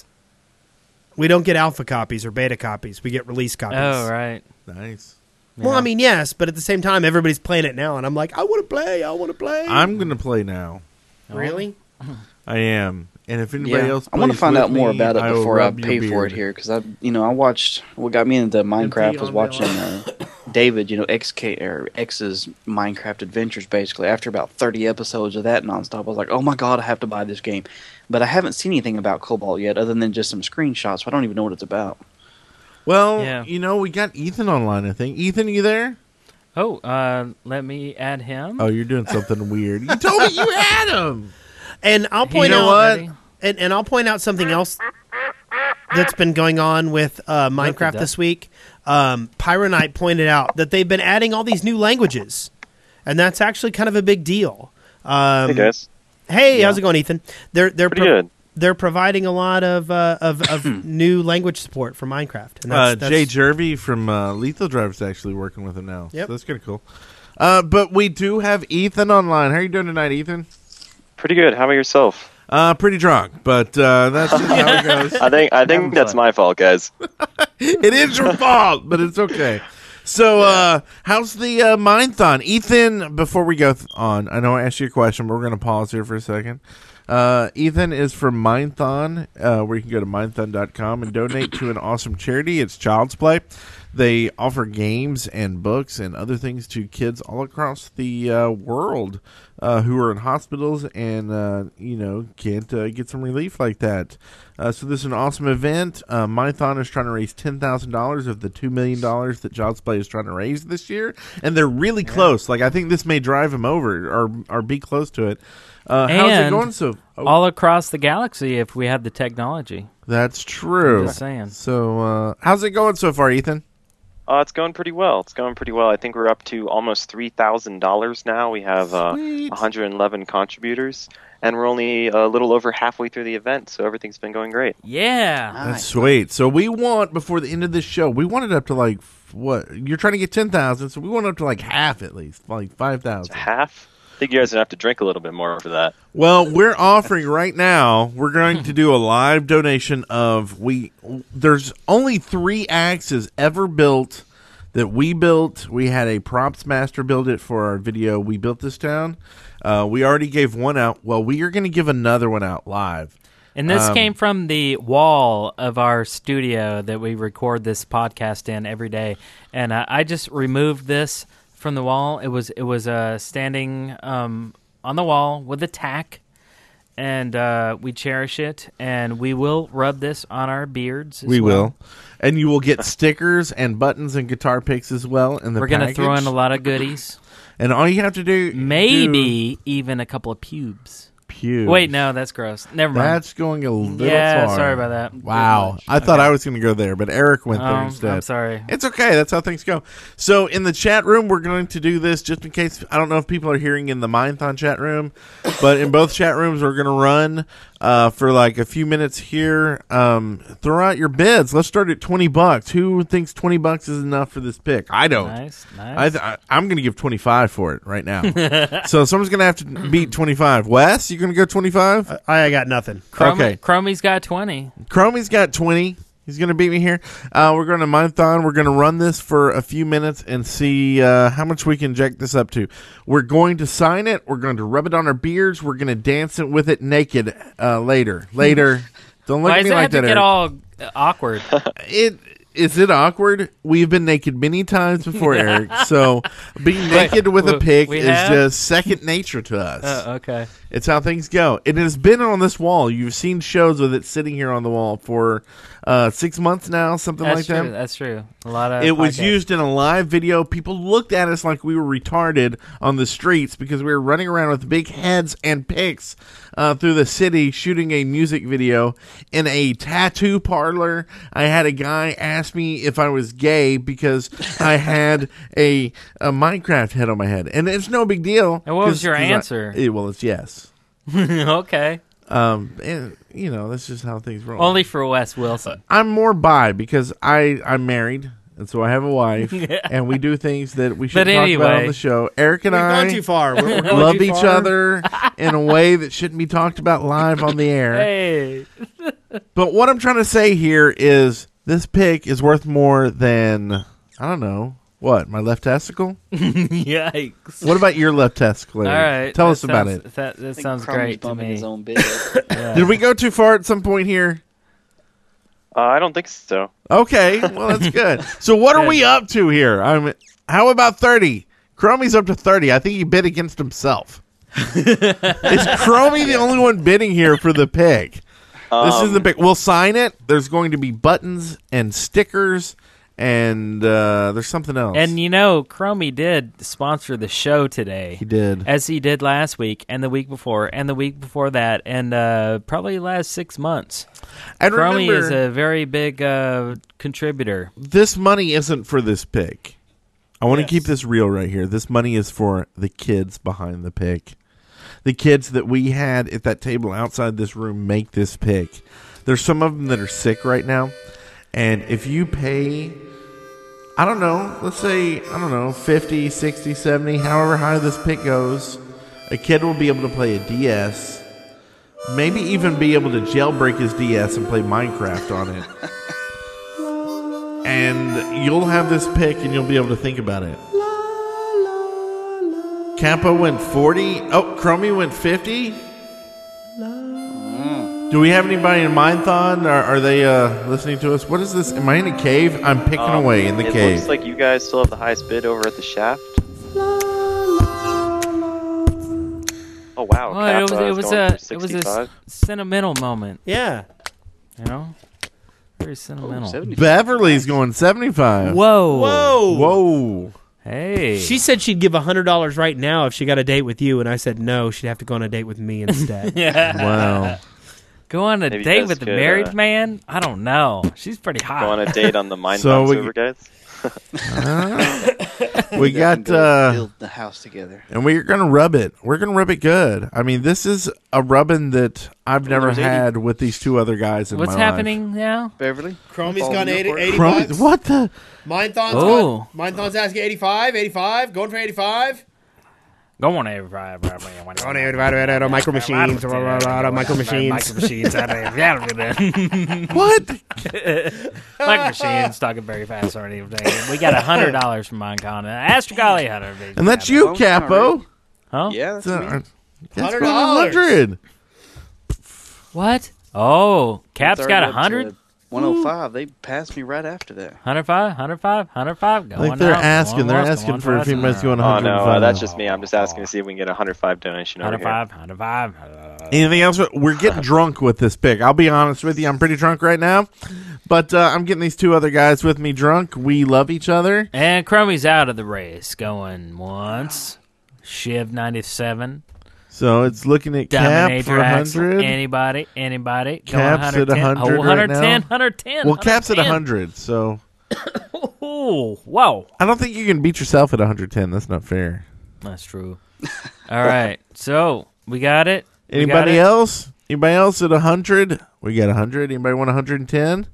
We don't get alpha copies or beta copies. We get release copies. Oh, right. Nice. Well, Yeah. I mean, yes, but at the same time, everybody's playing it now, and I'm like, I want to play. I want to play. I'm going to play now. really? I am. And if anybody Yeah, else I want to plays find with out more me, about it I will before I rub your pay for it beard. here, because I, you know, I watched. What got me into Minecraft Empty was on watching the uh, David, you know, X K or X's Minecraft Adventures. Basically, after about thirty episodes of that nonstop, I was like, oh my god, I have to buy this game. But I haven't seen anything about Cobalt yet, other than just some screenshots. So I don't even know what it's about. Well, Yeah. you know, we got Ethan online, I think. Ethan, you there? Oh, uh, let me add him. Oh, you're doing something weird. You told me you had him. And I'll point know out, what? and, and I'll point out something else that's been going on with uh, Minecraft duck. this week. Um, Pyronite pointed out that they've been adding all these new languages, and that's actually kind of a big deal. Um, Hey guys, Hey, how's it going, Ethan? They're they're pretty good. they're providing a lot of uh, of, of new language support for Minecraft. And that's, Uh, that's, Jay Jervy from uh, Lethal Drive is actually working with him now. Yep. So that's kind of cool. Uh, but we do have Ethan online. How are you doing tonight, Ethan? Pretty good. How about yourself? Uh, pretty drunk, but uh, that's just how it goes. I think I think that's my fault, guys. It is your fault, but it's okay. So, uh, how's the uh, Minethon? Ethan, before we go th- on, I know I asked you a question, but we're going to pause here for a second. Uh, Ethan is from Minethon, uh, where you can go to minethon dot com and donate to an awesome charity. It's Child's Play. They offer games and books and other things to kids all across the uh, world uh, who are in hospitals and, uh, you know, can't uh, get some relief like that. Uh, so this is an awesome event. Uh, Mython is trying to raise ten thousand dollars of the two million dollars that Child's Play is trying to raise this year. And they're really yeah. close. Like, I think this may drive them over or, or be close to it. Uh, how's it going? So oh. all across the galaxy if we had the technology. That's true. I'm just saying. So uh, how's it going so far, Ethan? Uh, it's going pretty well. It's going pretty well. I think we're up to almost three thousand dollars now. We have uh, one hundred eleven contributors, and we're only a little over halfway through the event, so everything's been going great. Yeah. That's nice. Sweet. So we want, before the end of this show, we want it up to like, what? You're trying to get ten thousand, so we want it up to like half at least, like five thousand. Half? I think you guys are going to have to drink a little bit more for that. Well, we're offering right now, we're going to do a live donation of, we. there's only three axes ever built that we built. We had a props master build it for our video. We built this down. Uh, we already gave one out. Well, we are going to give another one out live. And this um, came from the wall of our studio that we record this podcast in every day. And uh, I just removed this from the wall. It was it was uh, standing um, on the wall with a tack, and uh, we cherish it, and we will rub this on our beards as We well. will. And you will get stickers and buttons and guitar picks as well in the We're going to package. throw in a lot of goodies. And all you have to do... Maybe do, even a couple of pubes. Pubes. Wait, no, that's gross. Never mind. That's going a little yeah, far. sorry about that. Wow. I thought I was going to go there, but Eric went there Um, instead. I'm sorry. It's okay. That's how things go. So in the chat room, we're going to do this just in case. I don't know if people are hearing in the Mindthon chat room, but in both chat rooms, we're going to run uh, for like a few minutes here. Um, throw out your bids. Let's start at twenty bucks. Who thinks twenty bucks is enough for this pick? I don't. Nice, nice. I th- I, I'm going to give twenty-five for it right now. So someone's going to have to beat twenty-five. Wes, you going to go twenty-five? I, I got nothing. Chromie, Okay. Chromie's got twenty. Chromie's got twenty. He's going to beat me here. Uh, we're going to Mindthon. We're going to run this for a few minutes and see uh, how much we can jack this up to. We're going to sign it. We're going to rub it on our beards. We're going to dance it with it naked uh, later. Later. Don't look Why at does me it like have that, to Eric. get all uh, awkward? It is it awkward? We've been naked many times before, Eric. So being naked with a pig we is have? just second nature to us. Uh, okay. It's how things go. It has been on this wall. You've seen shows with it sitting here on the wall for uh, six months now, something That's like true. that. That's true. A lot of It was podcasts. used in a live video. People looked at us like we were retarded on the streets because we were running around with big heads and picks uh, through the city shooting a music video in a tattoo parlor. I had a guy ask me if I was gay because I had a, a Minecraft head on my head. And it's no big deal. And what was 'cause- your 'cause I- answer? it- well, it's yes. Okay. Um, and, you know, that's just how things roll. Only for Wes Wilson. I'm more bi because I, I'm married, and so I have a wife, and we do things that we shouldn't But talk anyway. about on the show. Eric and We've I gone too far. We're, we're going love too each far. other in a way that shouldn't be talked about live on the air. Hey. But what I'm trying to say here is this pick is worth more than, I don't know, what, my left testicle? Yikes. What about your left testicle, All Eric? right. Tell that us about sounds- it. That, that I think sounds Chromie's great to bumping me. his own bid. Yeah. Did we go too far at some point here? Uh, I don't think so. Okay, well, that's good. So what are we up to here? I'm. How about thirty? Chromie's up to thirty. I think he bid against himself. Is Chromie the only one bidding here for the pick? Um, This is the pick. We'll sign it. There's going to be buttons and stickers, and uh, there's something else. And you know, Chromie did sponsor the show today. He did. As he did last week, and the week before, and the week before that, and uh, probably last six months. And Chromie remember, is a very big uh, contributor. this money isn't for this pick. I want Yes. to keep this real right here. This money is for the kids behind the pick. The kids that we had at that table outside this room make this pick. There's some of them that are sick right now. And if you pay, I don't know, let's say, I don't know, fifty, sixty, seventy, however high this pick goes, a kid will be able to play a D S, maybe even be able to jailbreak his D S and play Minecraft on it. And you'll have this pick and you'll be able to think about it. Campo went forty. Oh, Chromie went fifty. Do we have anybody in Mindthon? Are, are they uh, listening to us? What is this? Am I in a cave? I'm picking Um, away in the it cave. looks like you guys still have the highest bid over at the Shaft. Oh wow! Well, it was Kappa it is was going a for it was a s- sixty-five. sentimental moment. Yeah. You know, very sentimental. Beverly's going seventy-five. Whoa! Whoa! Whoa! Hey, She said she'd give one hundred dollars right now if she got a date with you, and I said no, she'd have to go on a date with me instead. Wow. Go on a Maybe you date guys with a could, married uh, man? I don't know. She's pretty hot. Go on a date on the Mindthon So we- server, guys. We got, uh, build the house together. and we're gonna rub it. We're gonna rub it good. I mean, this is a rubbing that I've never there's eighty. had with these two other guys in What's my life. happening now? Beverly, Chromie's Fall gone in eighty, your eighty Chrome- bucks. What the? Mindthon's Oh. got, Mindthon's asking eighty-five, eighty-five, going for eighty-five. Go on, everybody. Go on, everybody. Micro machines, micro machines. Micro machines. What? Micro machines talking very fast already. We got a hundred dollars from Minecon. Ask your golly, hundred. And that's you, Capo. Huh? Yeah, that's Uh, me. That's Hundred going dollars. hundred. What? Oh, Cap's Third got a up to hundred. one oh five. They passed me right after that. Hundred five, hundred five, hundred five. I think they're asking. They're asking for if anybody's going Oh one hundred no, five. uh, that's just me. I'm just asking to see if we can get a hundred five donation over Hundred here. five, hundred five. Anything else? We're getting drunk with this pick. I'll be honest with you. I'm pretty drunk right now. But uh, I'm getting these two other guys with me drunk. We love each other. And Chromie's out of the race. Going once. Shiv ninety-seven. So it's looking at Cap Dominator for Axel. one hundred. Anybody? Anybody? Cap's at one hundred Oh, right one ten, now. one ten. Well, Cap's at one hundred, so Oh, whoa. I don't think you can beat yourself at one hundred ten. That's not fair. That's true. All right. So, we got it. We Anybody got it. else? Anybody else at one hundred? We got one hundred. Anybody want one hundred ten?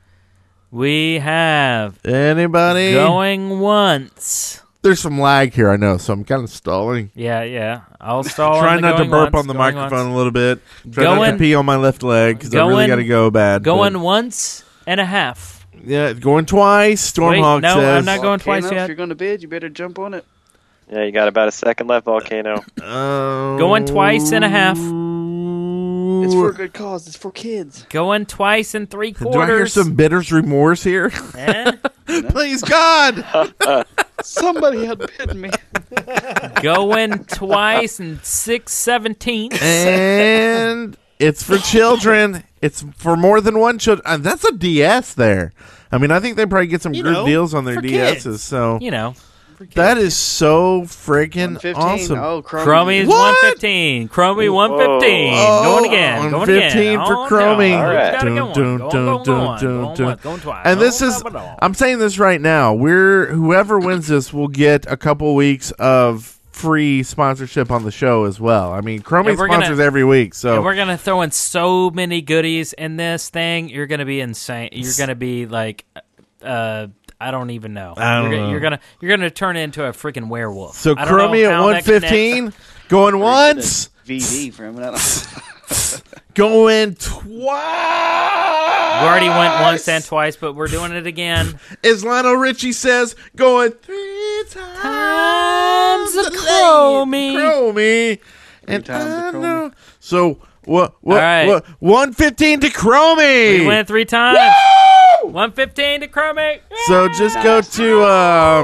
We have Anybody? going once. There's some lag here, I know, so I'm kind of stalling. Yeah, yeah. I'll stall. Trying on the not to going burp once, on the going microphone once. a little bit. Try not to Going- pee on my left leg because I really going- got to go bad. Going but- once and a half. yeah, going twice. Stormhawk Wait, no, says. I'm not going twice Volcano, yet. If you're going to bid, you better jump on it. Yeah, you got about a second left, Volcano. Uh, Going twice and a half. It's for a good cause. It's for kids. Going twice and three Do I hear quarters. some bitter's remorse here? Eh? Please, God. Somebody had bid me. Going twice and six seventeenths. And it's for children. It's for more than one child. And that's a D S there. I mean, I think they probably get some You good know, deals on their for D Ss. kids. So You know. that is so freaking awesome. Oh, Chromie. Chromie is What? one fifteen. Chromie one fifteen. Oh, going again. Going again. fifteen for Oh, Chromie. no. All right. Gotta go on. Dun, Go on, dun, go on, dun, go on. dun, Going dun. once, going twice. And this Oh, is, blah, blah, blah. I'm saying this right now. We're whoever wins this will get a couple weeks of free sponsorship on the show as well. I mean, Chromie And we're gonna- sponsors every week, so And we're gonna throw in so many goodies in this thing. You're gonna be insane. You're gonna be like, uh, I don't even know. I don't you're, gonna, know. you're gonna you're gonna turn into a freaking werewolf. so I don't know Chromie at how one that connects. fifteen, going once, V D from it. I don't going twice. We already went once and twice, but we're doing it again. As Lionel Richie says, going three times, Times a a day. Chromie. Chromie. And times a I Chromie. know. So what? What? All right. What? One fifteen to Chromie. We went three times. Woo! one fifteen to Chromie. So just go to uh,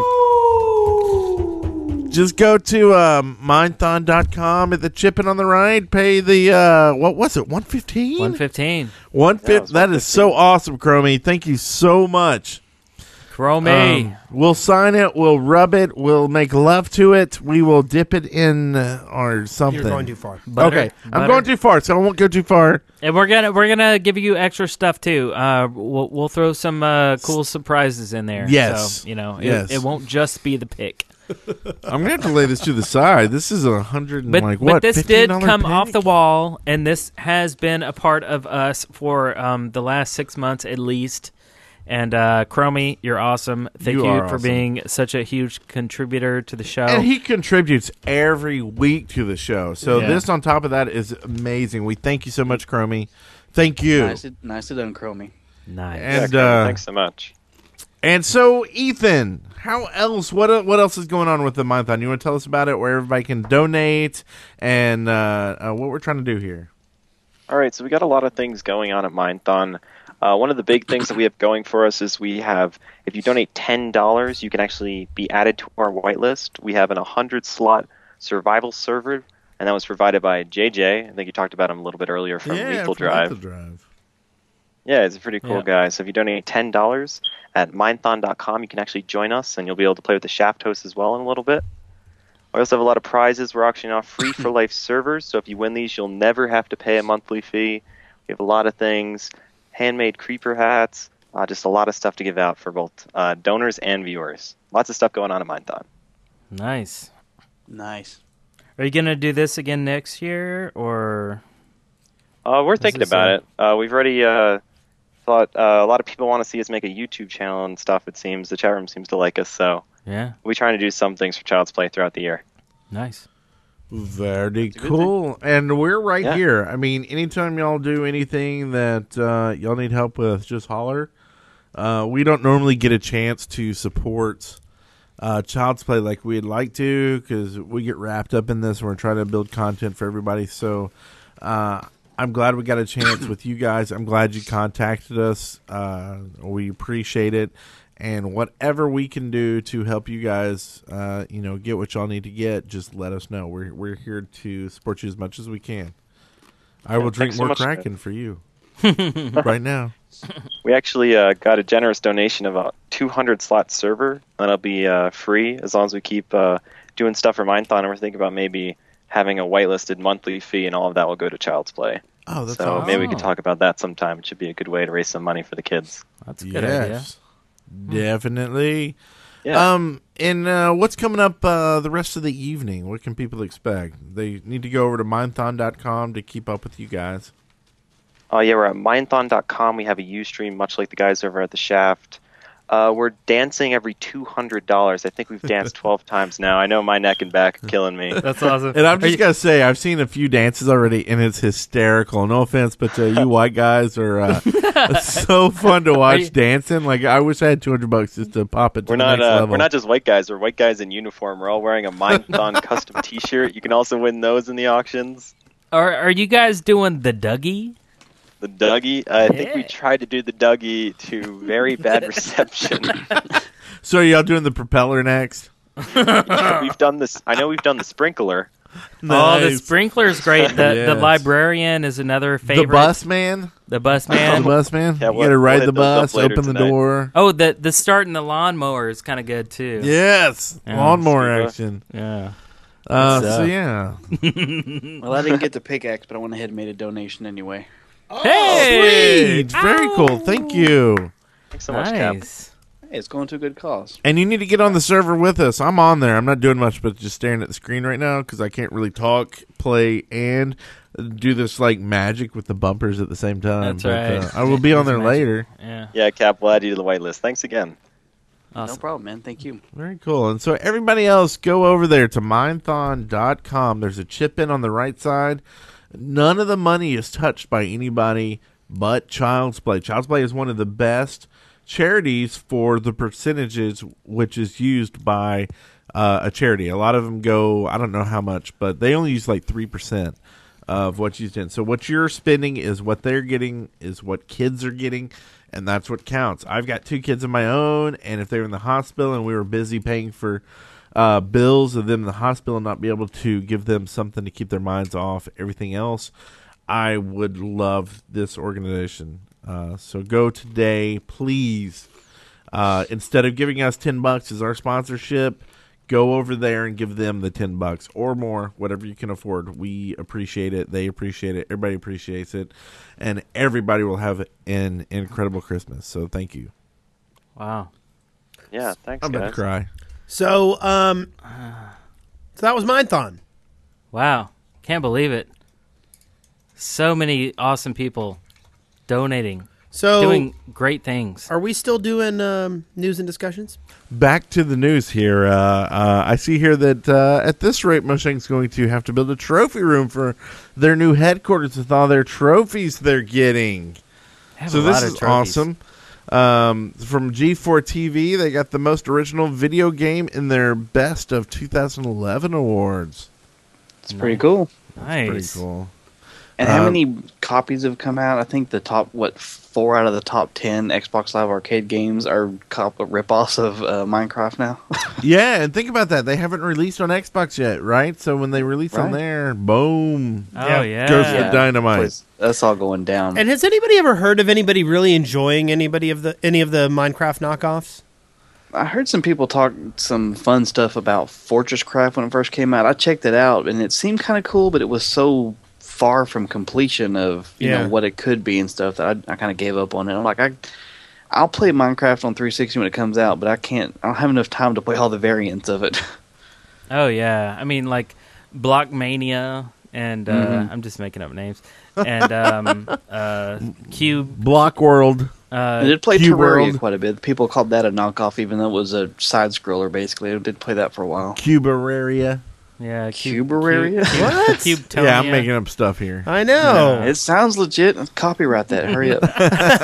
just go to uh, mindthon dot com at the chipping on the right. Pay the uh, what was it? one fifteen. one fifteen. One Yeah, it fifty. was That is so awesome, Chromie. Thank you so much. Chromie. Um, we'll sign it. We'll rub it. We'll make love to it. We will dip it in uh, or something. You're going too far. Butter, okay, I'm butter. going too far, so I won't go too far. And we're gonna we're gonna give you extra stuff too. Uh, we'll we'll throw some uh, cool surprises in there. Yes. so, you know, it, Yes. it won't just be the pick. I'm gonna have to lay this to the side. This is a hundred and But like but what? this fifteen did dollar come pick? off the wall, and this has been a part of us for um, the last six months at least. And uh, Chromie, you're awesome. Thank You you, are for awesome. being such a huge contributor to the show. And he contributes every week to the show. So Yeah. this on top of that is amazing. We thank you so much, Chromie. Thank you. Nicely, nicely done, Chromie. nice. And Yeah, uh, thanks so much. and so Ethan, how else? What what else is going on with the Mindthon? You want to tell us about it? Where everybody can donate and uh, uh, what we're trying to do here? All right, so we got a lot of things going on at Minethon. Uh, one of the big things that we have going for us is we have, if you donate ten dollars, you can actually be added to our whitelist. We have an one hundred slot survival server, and that was provided by J J. I think you talked about him a little bit earlier from yeah, Lethal from Drive. Lethal Drive. Yeah, it's a pretty cool Yeah. guy. So if you donate ten dollars at minethon dot com, you can actually join us, and you'll be able to play with the Shaft host as well in a little bit. We also have a lot of prizes. We're auctioning off free for life servers, so if you win these, you'll never have to pay a monthly fee. We have a lot of things, handmade creeper hats, uh, just a lot of stuff to give out for both uh, donors and viewers. Lots of stuff going on at Minethon. Nice. Nice. Are you gonna do this again next year, or? Uh, we're Is thinking this about a- it. Uh, we've already uh, thought uh, a lot of people want to see us make a YouTube channel and stuff, it seems. The chat room seems to like us, so Yeah. we're trying to do some things for Child's Play throughout the year. Nice. Very cool. And we're right Yeah. here. I mean, anytime y'all do anything that uh, y'all need help with, just holler. Uh, we don't normally get a chance to support uh, Child's Play like we'd like to because we get wrapped up in this and we're trying to build content for everybody. So uh, I'm glad we got a chance with you guys. I'm glad you contacted us. Uh, we appreciate it. And whatever we can do to help you guys, uh, you know, get what y'all need to get, just let us know. We're we're here to support you as much as we can. I will Yeah, drink thanks so more much, Kraken for you right now. We actually uh, got a generous donation of a two hundred slot server. That'll be uh, free as long as we keep uh, doing stuff for Minethon. And we're thinking about maybe having a whitelisted monthly fee, and all of that will go to Child's Play. Oh, that's so awesome. maybe we can talk about that sometime. It should be a good way to raise some money for the kids. That's a good idea. Yes, definitely. Yeah. Um, and uh, what's coming up uh, the rest of the evening? What can people expect? They need to go over to minethon dot com to keep up with you guys. Oh, yeah, we're at minethon dot com. We have a Ustream, much like the guys over at the Shaft. Uh, we're dancing every two hundred dollars. I think we've danced twelve times now. I know my neck and back are killing me. That's awesome. And I'm Are just you- gonna say, I've seen a few dances already, and it's hysterical. No offense, but uh, you white guys are uh, it's so fun to watch you- dancing. Like I wish I had two hundred bucks just to pop it to We're the not next uh, level. we're not just white guys. We're white guys in uniform. We're all wearing a Minethon custom T-shirt. You can also win those in the auctions. Are Are you guys doing the Dougie? The Dougie. I think we Yeah. tried to do the Dougie to very bad reception. So are y'all doing the propeller next? We've done this. I know we've done the sprinkler. Oh, the Nice. sprinkler's great. The the Yes. librarian is another favorite. The bus man. The bus the man. bus man. Yeah, you we'll- gotta we'll ride hit the those up bus, later open the tonight. door. Oh, the the starting the lawnmower is kind of good too. Yes, Yeah. lawnmower Super. action. Yeah. Uh, That's, so uh, yeah. Well, I didn't get the pickaxe, but I went ahead and made a donation anyway. Hey! Sweet. Very cool. Thank you. Thanks so much, Cap. Nice. Hey, it's going to a good cause. And you need to get on the server with us. I'm on there. I'm not doing much but just staring at the screen right now because I can't really talk, play, and do this like magic with the bumpers at the same time. That's But, right. uh, I will be on It's there magic. later. Yeah. Yeah, Cap. We'll add you to the whitelist. Thanks again. Awesome. No problem, man. Thank you. Very cool. And so everybody else, go over there to minethon dot com. There's a chip in on the right side. None of the money is touched by anybody but Child's Play. Child's Play is one of the best charities for the percentages which is used by uh, a charity. A lot of them go, I don't know how much, but they only use like three percent of what's used in. So what you're spending is what they're getting, is what kids are getting, and that's what counts. I've got two kids of my own, and if they were in the hospital and we were busy paying for uh, bills of them in the hospital and not be able to give them something to keep their minds off everything else, I would love this organization. Uh, so go today, please. Uh, instead of giving us ten bucks as our sponsorship, go over there and give them the ten bucks or more, whatever you can afford. We appreciate it. They appreciate it. Everybody appreciates it. And everybody will have an incredible Christmas. So thank you. Wow. Yeah, thanks, I'm about guys. to cry. So, um, so that was Minethon. Wow. Can't believe it. So many awesome people donating, So, doing great things. are we still doing um, news and discussions? Back to the news here. Uh, uh, I see here that uh, at this rate, Mushang's going to have to build a trophy room for their new headquarters with all their trophies they're getting. They have So a this lot of is trophies. awesome. Um, from G four T V, they got the most original video game in their Best of two thousand eleven awards. It's pretty cool. Nice. Pretty cool. And how Um, many copies have come out? I think the top, what, four out of the top ten Xbox Live Arcade games are cop- rip-offs of uh, Minecraft now. Yeah, and think about that. They haven't released on Xbox yet, right? So when they release on Right. there, boom. Oh, yeah. Goes Yeah. the dynamite. Boys, that's all going down. And has anybody ever heard of anybody really enjoying anybody of the any of the Minecraft knockoffs? I heard some people talk some fun stuff about Fortress Craft when it first came out. I checked it out, and it seemed kind of cool, but it was so far from completion of you Yeah. know what it could be and stuff that I, I kind of gave up on it. I'm like, I, I'll play Minecraft on three sixty when it comes out, but I can't. I don't have enough time to play all the variants of it. Oh yeah, I mean like Blockmania and uh, Mhm. I'm just making up names and um, uh, Cube. Block World. Uh, I did play Cube Terraria World. quite a bit. People called that a knockoff, even though it was a side scroller. Basically, I did play that for a while. Cuberaria. yeah, Cube, Cuberaria? Cube, What? Cube Tonia. Yeah, I'm making up stuff here. I know. It sounds legit. Copyright that. Hurry up.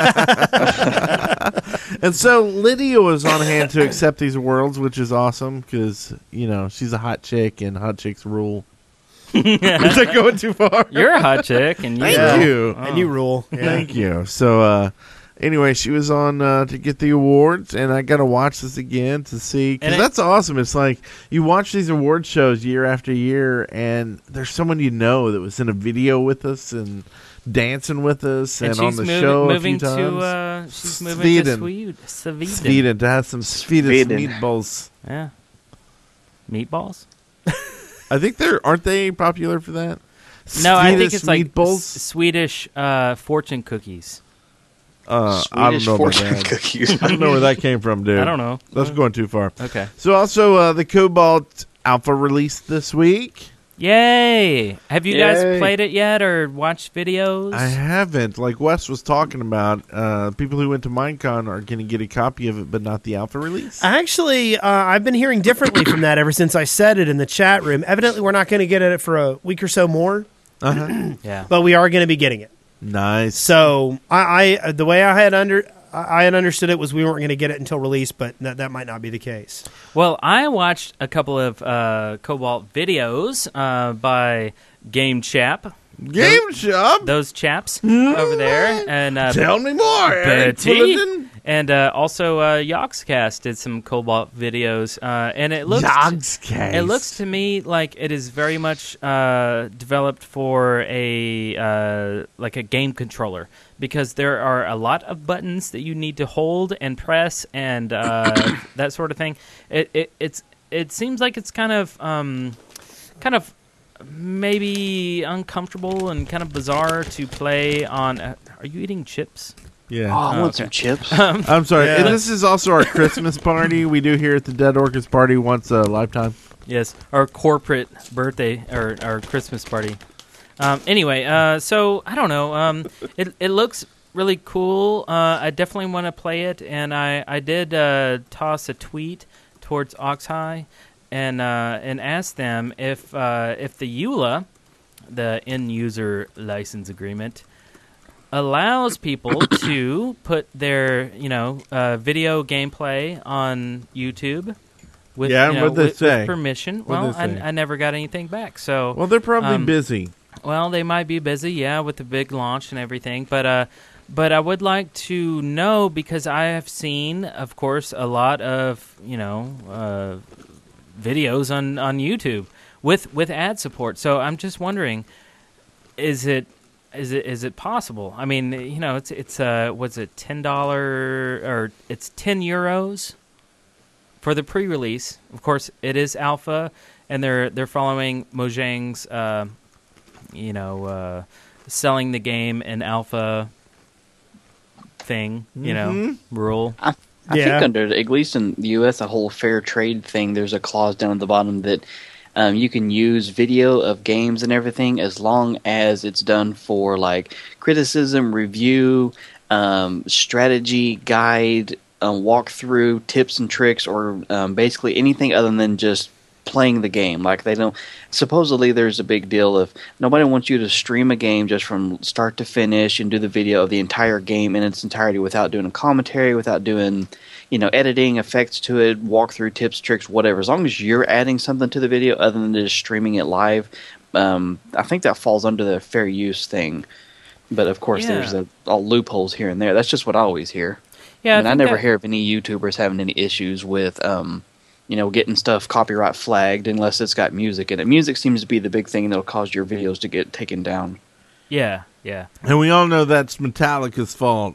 And so Lydia was on hand to accept these awards, which is awesome because, you know, she's a hot chick and hot chicks rule. Is that going too far? You're a hot chick, and you Thank know. you. Oh. And you rule. Yeah. Thank you. So, uh, anyway, she was on uh, to get the awards, and I got to watch this again to see because And it- that's awesome. It's like you watch these award shows year after year, and there's someone you know that was in a video with us and dancing with us and, And on she's the moving, show moving a few times. to uh, she's moving Sweden. to Sweden. Sweden. Sweden to have some Swedish Sweden. meatballs. Yeah, meatballs. I think they're aren't they popular for that? No, I think Swedish it's like meatballs. S- Swedish uh, fortune cookies. Uh, I don't Swedish know about fortune that. cookies. I don't know where that came from, dude. I don't know. That's going too far. Okay. So also uh, the Cobalt Alpha released this week. Yay! Have you Yay. guys played it yet or watched videos? I haven't. Like Wes was talking about, uh, people who went to Minecon are going to get a copy of it, but not the alpha release. Actually, uh, I've been hearing differently from that ever since I said it in the chat room. Evidently, we're not going to get it for a week or so more, Uh-huh. Yeah. but we are going to be getting it. Nice. So, I, I the way I had under I had understood it was we weren't going to get it until release, but that, that might not be the case. Well, I watched a couple of uh, Cobalt videos uh, by Game Chap. Game shop. Those chaps over there, and uh, Tell me more. Eric Betty, Fullerton. and uh, also uh, Yogscast did some Cobalt videos, uh, and it looks Yogscast. it looks to me like it is very much uh, developed for a uh, like a game controller because there are a lot of buttons that you need to hold and press and uh, that sort of thing. It, it it's it seems like it's kind of um, kind of maybe uncomfortable and kind of bizarre to play on. Uh, are you eating chips? Yeah. Oh, I Oh, want okay. some chips. I'm sorry. Yeah. And this is also our Christmas party we do here at the Dead Orchids Party once a lifetime. Yes, our corporate birthday or our Christmas party. Um, anyway, uh, so I don't know. Um, it it looks really cool. Uh, I definitely want to play it, and I I did uh, toss a tweet towards Oxhigh and uh, and ask them if uh, if the E U L A, the end user license agreement, allows people to put their you know uh, video gameplay on YouTube. With, Yeah, you know, what'd they with, say? with permission. What'd Well, they say? I, I never got anything back. So, Well, they're probably Um, busy. well, they might be busy, yeah, with the big launch and everything. But, uh, but I would like to know because I have seen, of course, a lot of you know uh, videos on, on YouTube with with ad support. So I'm just wondering, is it is it is it possible? I mean, you know, it's it's uh, what's it ten dollar or it's ten euros. For the pre-release, of course, it is alpha, and they're they're following Mojang's, uh, you know, uh, selling the game in alpha thing, you know, rule. I, I Yeah. think under, at least in the U S, a whole fair trade thing, there's a clause down at the bottom that um, you can use video of games and everything as long as it's done for like criticism, review, um, strategy, guide, um, walkthrough, tips and tricks, or um, basically anything other than just playing the game. Like they don't. Supposedly, there's a big deal of nobody wants you to stream a game just from start to finish and do the video of the entire game in its entirety without doing a commentary, without doing, you know, editing, effects to it, walkthrough, tips, tricks, whatever. As long as you're adding something to the video other than just streaming it live, um, I think that falls under the fair use thing. But of course, Yeah. there's a, all loopholes here and there. That's just what I always hear. Yeah, I I, mean, I, think never that- hear of any YouTubers having any issues with, um, you know, getting stuff copyright flagged unless it's got music in it. Music seems to be the big thing that'll cause your videos to get taken down. Yeah, yeah. And we all know that's Metallica's fault.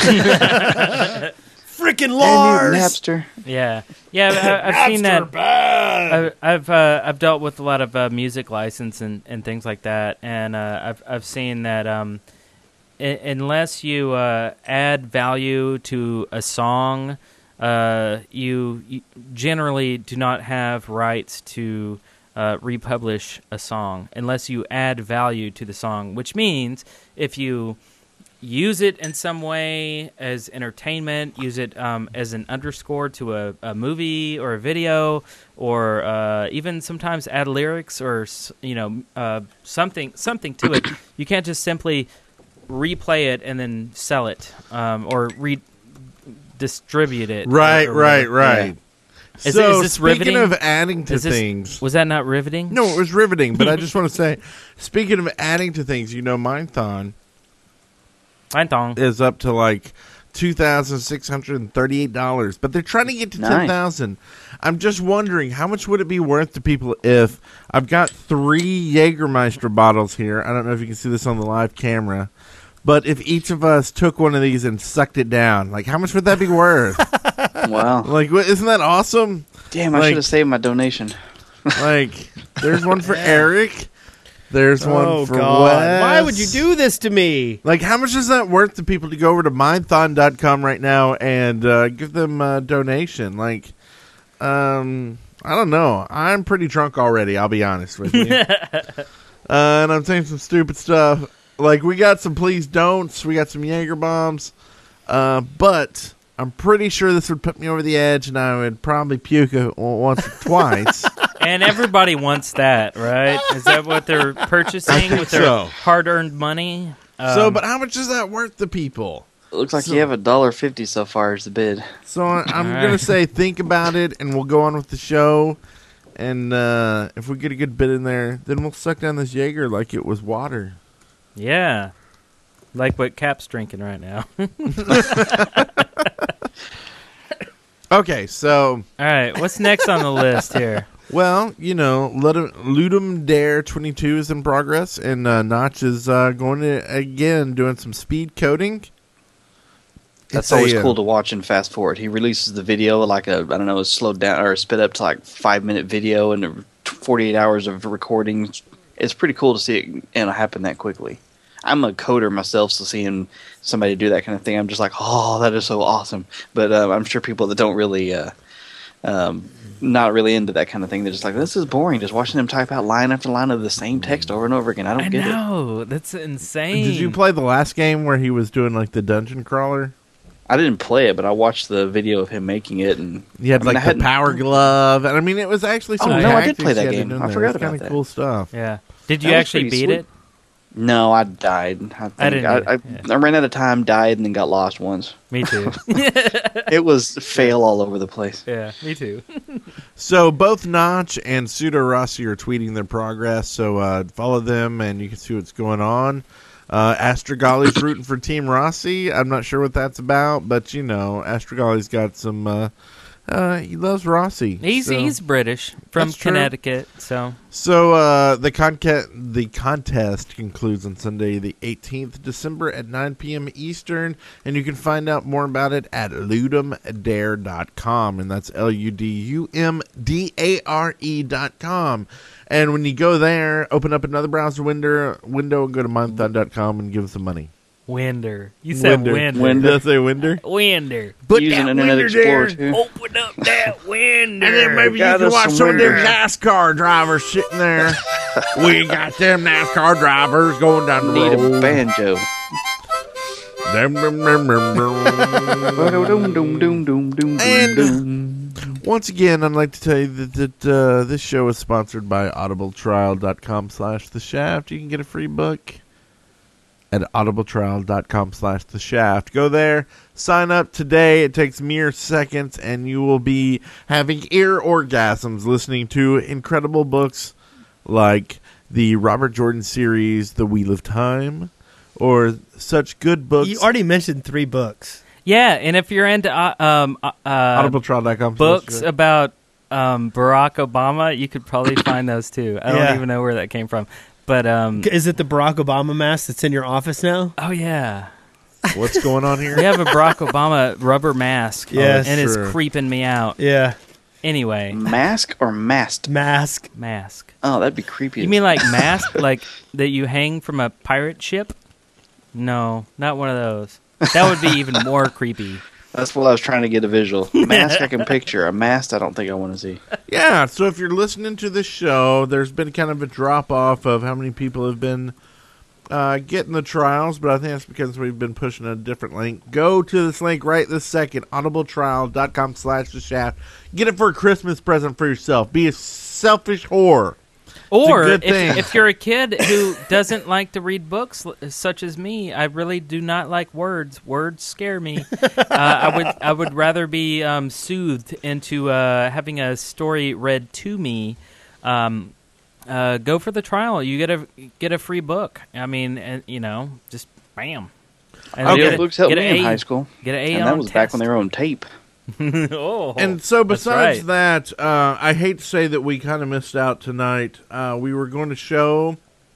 Freaking Lars! Lars! Napster. Yeah, yeah. I, I've seen that. I, I've uh, I've dealt with a lot of uh, music license and, and things like that, and uh, I've I've seen that um, I- unless you uh, add value to a song, uh, you, you generally do not have rights to uh, republish a song unless you add value to the song. Which means if you use it in some way as entertainment, use it um, as an underscore to a, a movie or a video, or uh, even sometimes add lyrics or s- you know uh, something something to it. You can't just simply replay it and then sell it um, or redistribute it. Right, or- or right, whatever. right. Is, So, is this speaking riveting? of adding to Is this- things- was that not riveting? No, it was riveting, but I just want to say, speaking of adding to things, you know, Minethon Minethon is up to like two thousand six hundred thirty-eight dollars, but they're trying to get to Nice. ten thousand dollars. I'm just wondering, how much would it be worth to people if I've got three Jägermeister bottles here? I don't know if you can see this on the live camera, but if each of us took one of these and sucked it down, like how much would that be worth? Wow. Like, what, isn't that awesome? Damn, I Like- should have saved my donation. Like, there's one for Eric. There's one Oh, for God. Wes. Why would you do this to me? Like, how much is that worth to people to go over to Minethon dot com right now and uh, give them a donation? Like, um, I don't know. I'm pretty drunk already, I'll be honest with you. uh, and I'm saying some stupid stuff. Like, we got some please don'ts. We got some Jaeger bombs. Uh, but I'm pretty sure this would put me over the edge, and I would probably puke it once or twice. And everybody wants that, right? Is that what they're purchasing think with their so. hard-earned money? so, Um, but how much is that worth to people? It looks like So- you have a dollar fifty so far as the bid. So I- I'm All going right. to say think about it, and we'll go on with the show. And uh, if we get a good bit in there, then we'll suck down this Jaeger like it was water. yeah, like what Cap's drinking right now. Okay, so, All right, what's next on the list here? well, you know, Ludum, Ludum Dare twenty-two is in progress, and uh, Notch is uh, going to, again, doing some speed coding. That's It's a, always uh, cool to watch and fast forward. He releases the video like a I don't know, a slowed down or sped up to like five minute video and forty-eight hours of recording. It's pretty cool to see it you know, happen that quickly. I'm a coder myself, so seeing somebody do that kind of thing, I'm just like, oh, that is so awesome. But uh, I'm sure people that don't really, uh, um, not really into that kind of thing, they're just like, this is boring. Just watching them type out line after line of the same text over and over again. I don't I get it. know, that's insane. Did you play the last game where he was doing, like, the dungeon crawler? I didn't play it, but I watched the video of him making it, and You had, I mean, I like, the hadn't- power glove. And, I mean, it was actually some Oh, no, I did tactics play that you had to game. do in I there. forgot It's about kinda that. cool stuff. Yeah. Did you That was actually pretty beat sweet. it? No, I died. I, think I didn't I, either, I, yeah. I ran out of time, died, and then got lost once. Me too. It was fail all over the place. Yeah, me too. So both Notch and Pseudo Rossi are tweeting their progress, so uh, follow them and you can see what's going on. Uh, Astrogali's rooting for Team Rossi. I'm not sure what that's about, but you know, Astrogali's got some. Uh, uh, he loves Rossi. He's so. he's British from That's true. Connecticut, so So uh, the conca- the contest concludes on Sunday, the eighteenth of December at nine p.m. Eastern, and you can find out more about it at ludum dare dot com, and that's L U D U M D A R E dot com. And when you go there, open up another browser window, window and go to minethon dot com and give us some money. Winder. You said Winder. Winder. Did I say Winder? Winder. Put Using that Internet Winder Explorer there. too. Open up that Winder. And then maybe Got you can us watch some some of them Winder. NASCAR drivers sitting there. We got them NASCAR drivers going down the Need road. a banjo. Dum, dum, dum, dum, dum. Doom, doom, doom, doom, doom, And- doom. Once again, I'd like to tell you that, that uh, this show is sponsored by audibletrial.com slash the shaft. You can get a free book at audibletrial.com slash the shaft. Go there, sign up today. It takes mere seconds, and you will be having ear orgasms listening to incredible books like the Robert Jordan series, The Wheel of Time, or such good books. You already mentioned three books. Yeah, and if you're into uh, um, uh, audible trial dot com books about um, Barack Obama, you could probably find those too. I Yeah. don't even know where that came from. But um, Is it the Barack Obama mask that's in your office now? oh, yeah. What's going on here? We have a Barack Obama rubber mask. Yes. And it's Sure. creeping me out. Yeah. Anyway. Mask or mast? Mask. Mask. Oh, that'd be creepy. You mean like mask, like that you hang from a pirate ship? No, not one of those. That would be even more creepy. That's what I was trying to get a visual. Mask I can picture. A mast I don't think I want to see. Yeah, so if you're listening to this show, there's been kind of a drop-off of how many people have been uh, getting the trials, but I think that's because we've been pushing a different link. Go to this link right this second, audible trial dot com slash the shaft. Get it for a Christmas present for yourself. Be a selfish whore. Or good if, thing. if you're a kid who doesn't like to read books, l- such as me, I really do not like words. Words scare me. uh, I would I would rather be um, soothed into uh, having a story read to me. Um, uh, go for the trial. You get a get a free book. I mean, and, you know, just bam. And Okay. get a- Books helped get me an in A- high school. Get an A and on that was back test. when they were on tape. oh, And so that's besides right. that, uh, I hate to say that we kind of missed out tonight. Uh, we were going to show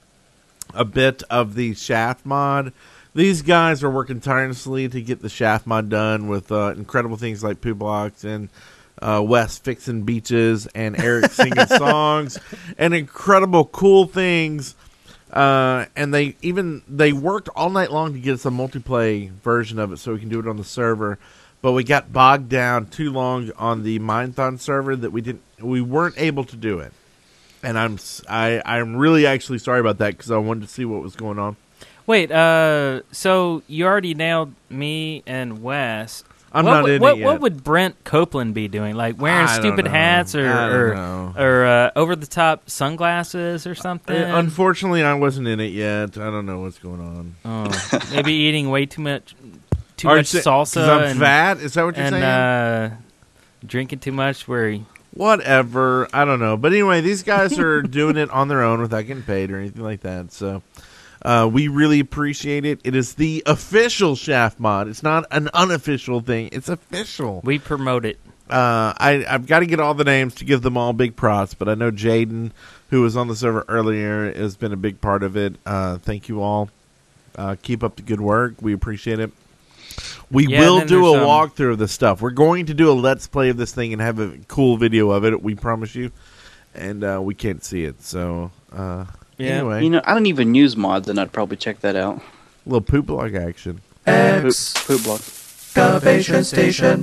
a bit of the Shaft mod. These guys are working tirelessly to get the Shaft mod done with uh, incredible things like Poo Blocks and uh, Wes fixing beaches and Eric singing songs and incredible cool things. Uh, and they even they worked all night long to get us a multiplayer version of it so we can do it on the server. But we got bogged down too long on the Minethon server that we didn't, we weren't able to do it, and I'm s- I I'm really actually sorry about that because I wanted to see what was going on. Wait, uh, so you already nailed me and Wes. I'm what, not would- in what, it yet. What would Brent Copeland be doing? Like wearing I don't stupid know. hats or I don't or, know. or uh, over the top sunglasses or something? Uh, unfortunately, I wasn't in it yet. I don't know what's going on. Oh, maybe eating way too much too Are you much sa- salsa. 'cause I'm and, fat? Is that what you're and, saying? Uh, drinking too much. Where he, Whatever. I don't know. But anyway, these guys are doing it on their own without getting paid or anything like that. So uh, we really appreciate it. It is the official Shaft mod. It's not an unofficial thing. It's official. we promote it. Uh, I, I've got to get all the names to give them all big props, but I know Jaden, who was on the server earlier, has been a big part of it. Uh, thank you all. Uh, keep up the good work. We appreciate it. We Yeah, will and then do a there's, um, walkthrough of this stuff. We're going to do a Let's Play of this thing and have a cool video of it, we promise you. And uh, we can't see it, so uh, Yeah. anyway. You know, I don't even use mods, and I'd probably check that out. A little poop blog action. X Poop, poop block. Excavation Station.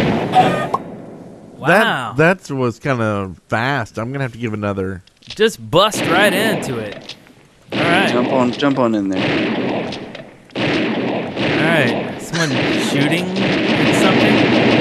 Wow, That, that was kind of fast. I'm going to have to give another. just bust right into it. All right, Jump on, jump on in there. all right. Someone shooting at something.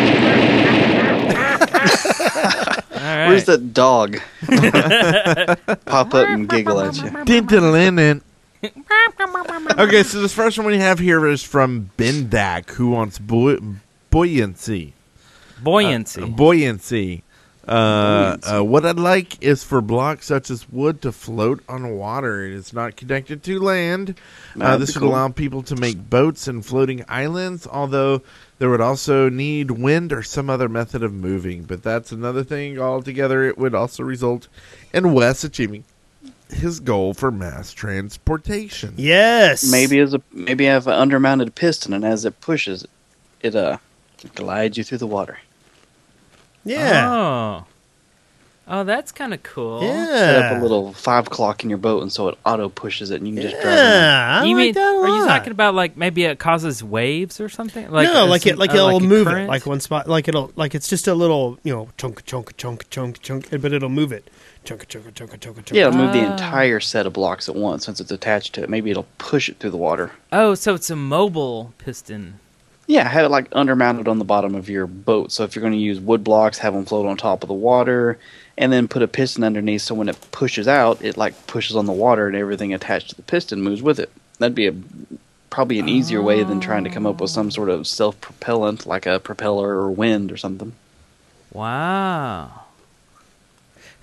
All right. Where's that dog? Pop up and giggle at you. Dintalinin. Okay, so this first one we have here is from Bendak, who wants buoy- buoyancy. Buoyancy. Uh, buoyancy. Uh, uh, what I'd like is for blocks such as wood to float on water. It is not connected to land. Uh, That'd this be would cool. allow people to make boats and floating islands, although there would also need wind or some other method of moving. But that's another thing altogether. It would also result in Wes achieving his goal for mass transportation. Yes. Maybe as a maybe have an undermounted piston, and as it pushes, it uh glides you through the water. Yeah. Oh. Oh, that's kind of cool. Set up Yeah. a little five clock in your boat, and so it auto pushes it, and you can just drive. around. Yeah. I you like mean? that a Are you lot. talking about like maybe it causes waves or something? Like no, uh, like it, some- like uh, it'll a move it, current? like one spot, like it'll, like it's just a little, you know, chunk, chunk, chunk, chunk, chunk, but it'll move it, chunk, chunk, chunk, chunk, chunk. Yeah, it'll move the Ah. entire set of blocks at once since it's attached to it. Maybe it'll push it through the water. Oh, so it's a mobile piston. Yeah, have it like undermounted on the bottom of your boat. So if you're going to use wood blocks, have them float on top of the water, and then put a piston underneath. So when it pushes out, it like pushes on the water, and everything attached to the piston moves with it. That'd be a probably an easier way than trying to come up with some sort of self-propellant, like a propeller or wind or something. Wow.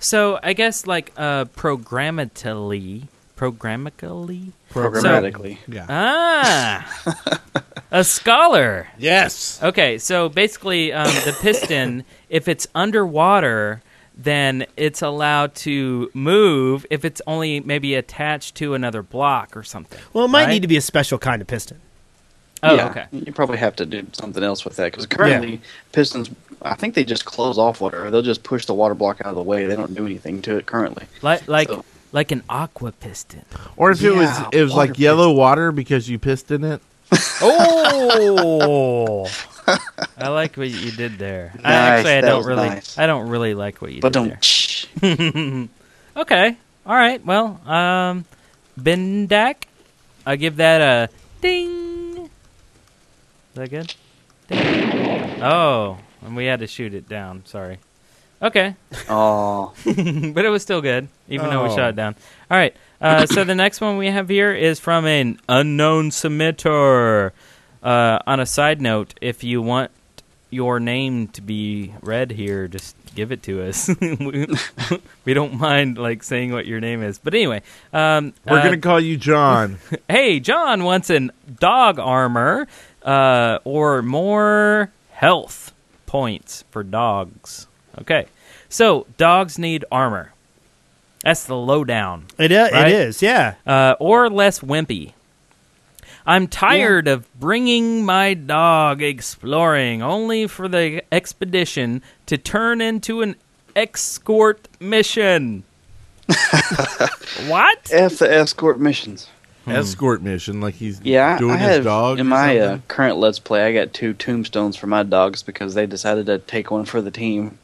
So I guess like uh, programmatically, programmatically, Programmatically. So, yeah. Ah, a scholar. Yes. Okay, so basically, um, the piston, if it's underwater, then it's allowed to move if it's only maybe attached to another block or something. Well, it might right? need to be a special kind of piston. Oh, yeah, okay. You probably have to do something else with that because currently Yeah. pistons, I think they just close off water. They'll just push the water block out of the way. They don't do anything to it currently. Like like So- like an aqua piston. Or if it was Yeah, it was water like yellow water because you pissed in it. Oh, I like what you did there. I, Nice, actually, I that don't was really, nice. I don't really like what you But did don't. Shh. there. Okay, all right. Well, um, Bendak, I give that a ding. Is that good? Ding. Oh, and we had to shoot it down. Sorry. Okay. Oh, But it was still good, even though we Oh. shot it down. All right. Uh, so the next one we have here is from an unknown submitter. Uh, on a side note, if you want your name to be read here, just give it to us. we, we don't mind like saying what your name is. But anyway, um, We're uh, gonna call you John. hey, John wants an dog armor uh, or more health points for dogs. Okay, so dogs need armor. That's the lowdown. It, uh, Right? it is, yeah. Uh, or less wimpy. I'm tired of bringing my dog exploring only for the expedition to turn into an escort mission. What? F the escort missions. Escort mission, like he's Yeah, I, doing I his have dog. in or my uh, something? current Let's Play. I got two tombstones for my dogs because they decided to take one for the team.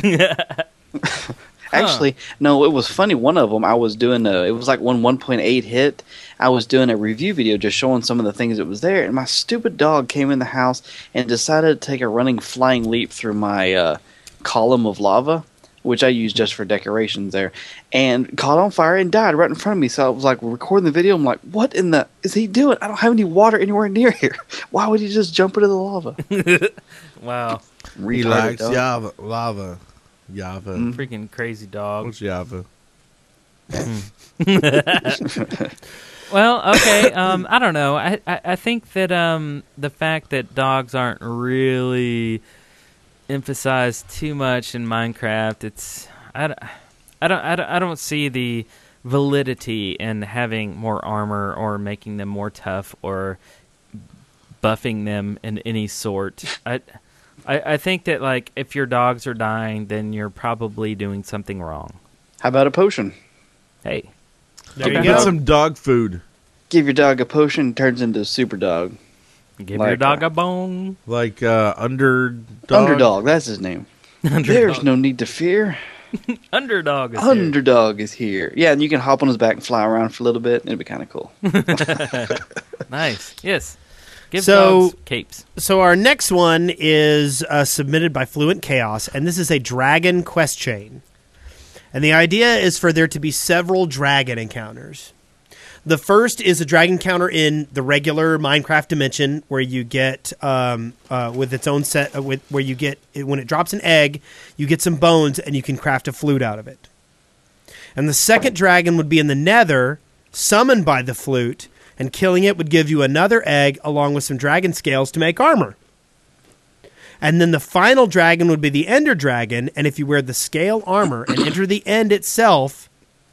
Actually, no, it was funny. One of them, I was doing a, it was like one one point eight hit. I was doing a review video just showing some of the things that was there, and my stupid dog came in the house and decided to take a running flying leap through my uh, column of lava, which I used just for decorations there, and caught on fire and died right in front of me. So I was like recording the video. I'm like, what in the is he doing? I don't have any water anywhere near here. Why would he just jump into the lava? Wow. He Retarded likes dog. Java, lava, Java. Freaking crazy dog. What's Java? Well, okay. Um, I don't know. I, I, I think that um, the fact that dogs aren't really emphasized too much in Minecraft, it's I, don't- I don't I don't I don't see the validity in having more armor or making them more tough or buffing them in any sort. I, I I think that like if your dogs are dying, then you're probably doing something wrong. How about a potion? Hey. There Okay. you Get go. some dog food, Give your dog a potion, turns into a super dog. Give Like, your dog uh, a bone. like uh, underdog. Underdog, that's his name. There's no need to fear. Underdog is here. Underdog is here. Yeah, and you can hop on his back and fly around for a little bit. It'd be kind of cool. Nice. Yes. Give So- dogs capes. So our next one is uh, submitted by Fluent Chaos, and this is a dragon quest chain. And the idea is for there to be several dragon encounters. The first is a dragon encounter in the regular Minecraft dimension, where you get um, uh, with its own set, uh, with where you get when it drops an egg, you get some bones, and you can craft a flute out of it. And the second dragon would be in the Nether, summoned by the flute, and killing it would give you another egg along with some dragon scales to make armor. And then the final dragon would be the Ender Dragon, and if you wear the scale armor and enter the end itself,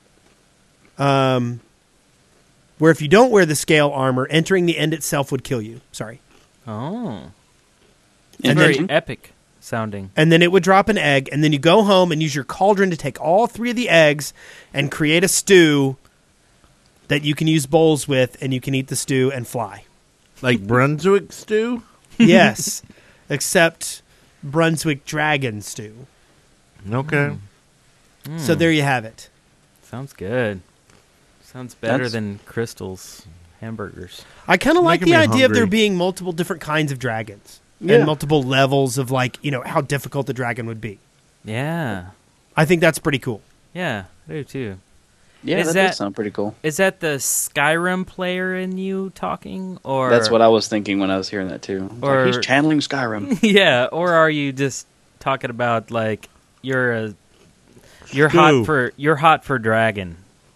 um, where if you don't wear the scale armor, entering the end itself would kill you. Sorry. Oh. It's And very then- epic sounding. And then it would drop an egg, and then you go home and use your cauldron to take all three of the eggs and create a stew that you can use bowls with, and you can eat the stew and fly. Like Brunswick stew. Yes, except Brunswick dragon stew. Okay. So there you have it. Sounds good. Sounds better That's- than Crystal's hamburgers. I kind of like Making the me idea of there hungry. being multiple different kinds of dragons Yeah. and multiple levels of, like, you know, how difficult the dragon would be. Yeah. I think that's pretty cool. Yeah, I do too. Yeah, Is that, that- does sound pretty cool. Is that the Skyrim player in you talking, or That's what I was thinking when I was hearing that too. It's like, Or- he's channeling Skyrim. yeah, or are you just talking about like you're a You're Who? hot for you're hot for dragon.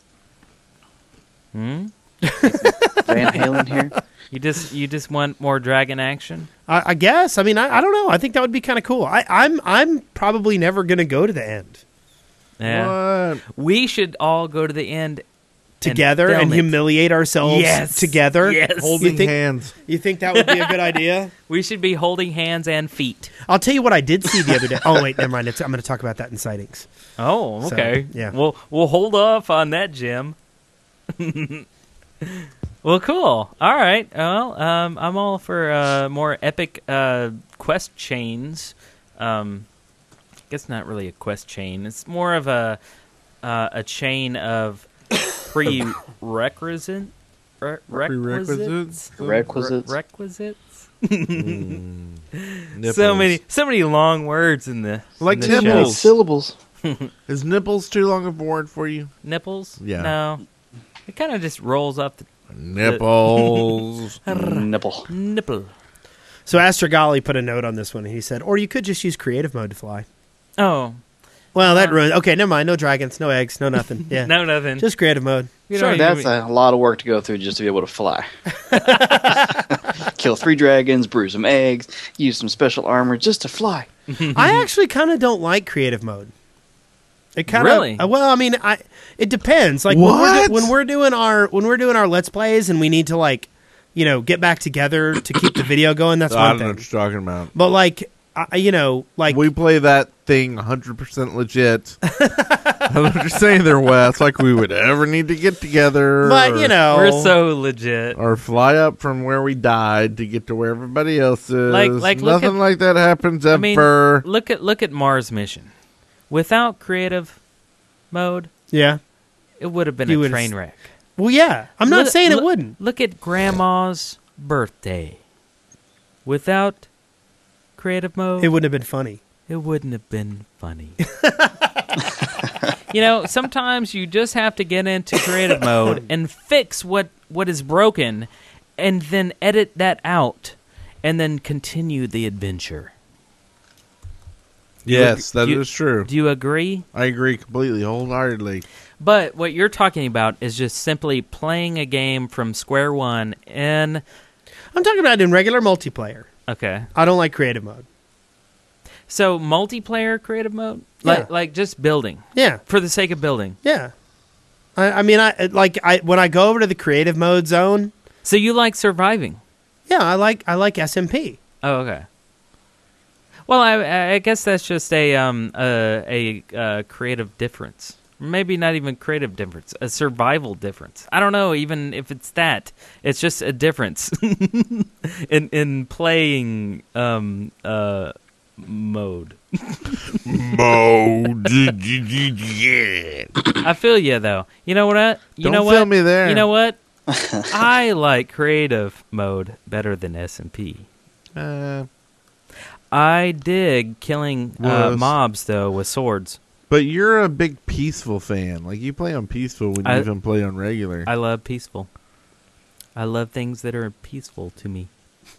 Hmm. Van Halen here. You just you just want more dragon action. I, I guess. I mean, I, I don't know. I think that would be kind of cool. I, I'm I'm probably never going to go to the end Yeah. What? We should all go to the end together and, and, film it. humiliate ourselves Yes. together. Yes. Holding You think- hands. You think that would be a good idea? We should be holding hands and feet. I'll tell you what I did see the other day. Oh wait, never mind. It's, I'm going to talk about that in sightings. Oh, So, okay. yeah. We'll we'll hold off on that, Jim. Well, cool. All right. Well, um, I'm all for uh, more epic uh, quest chains. Um, I guess not really a quest chain. It's more of a uh, a chain of prerequisite re- requisites. Requisites. Re- requisites. Mm. So many, so many long words in the Like in the Too many nipples. show. syllables. Is nipples too long of a word for you? Nipples? Yeah. No. It kind of just rolls off the Nipples. Nipple. nipple. So Astrogali put a note on this one. And he said, or you could just use creative mode to fly. Oh. Well, that Uh, ruined. Okay, never mind. No dragons, no eggs, no nothing. Yeah, No, nothing. just creative mode. You Sure, don't that's even- a lot of work to go through just to be able to fly. Kill three dragons, brew some eggs, use some special armor just to fly. I actually kind of don't like creative mode. It kind of Really? uh, well, I mean, I it depends. Like when we're, What? do, when we're doing our when we're doing our let's plays and we need to like, you know, get back together to keep the video going. That's I one don't know thing. what you're talking about. But like, I, you know, like We play that thing one hundred percent legit. I'm just saying there, Wes, like we would ever need to get together. but or, you know, We're so legit. Or fly up from where we died to get to where everybody else is. Like- like, look Nothing at- like that happens I ever. mean, look at look at Mars mission. Without creative mode, yeah. it would have been You a would've train s- wreck. Well, yeah. I'm not Look- saying it look- wouldn't. Look at Grandma's birthday. Without creative mode, It wouldn't have been funny. it wouldn't have been funny. You know, sometimes you just have to get into creative mode and fix what, what is broken and then edit that out and then continue the adventure. yes, that you- is true. Do you agree? I agree completely, wholeheartedly. But what you're talking about is just simply playing a game from square one in... I'm talking about in regular multiplayer. Okay. I don't like creative mode. So multiplayer creative mode? Like, Yeah. like just building. Yeah. For the sake of building. Yeah. I, I mean, I like I when I go over to the creative mode zone. So you like surviving? Yeah, I like I like S M P. Oh, okay. Well, I, I guess that's just a um a, a uh, creative difference. Maybe not even creative difference, a survival difference. I don't know even if it's that. It's just a difference in in playing um uh mode. Mode. Yeah. I feel you though. You know what? You Don't know feel what? me there. You know what? I like creative mode better than S and P. Uh, I dig killing uh, Was- mobs though with swords. but you're a big peaceful fan. Like you play on peaceful when you I- even play on regular. I love peaceful. I love things that are peaceful to me.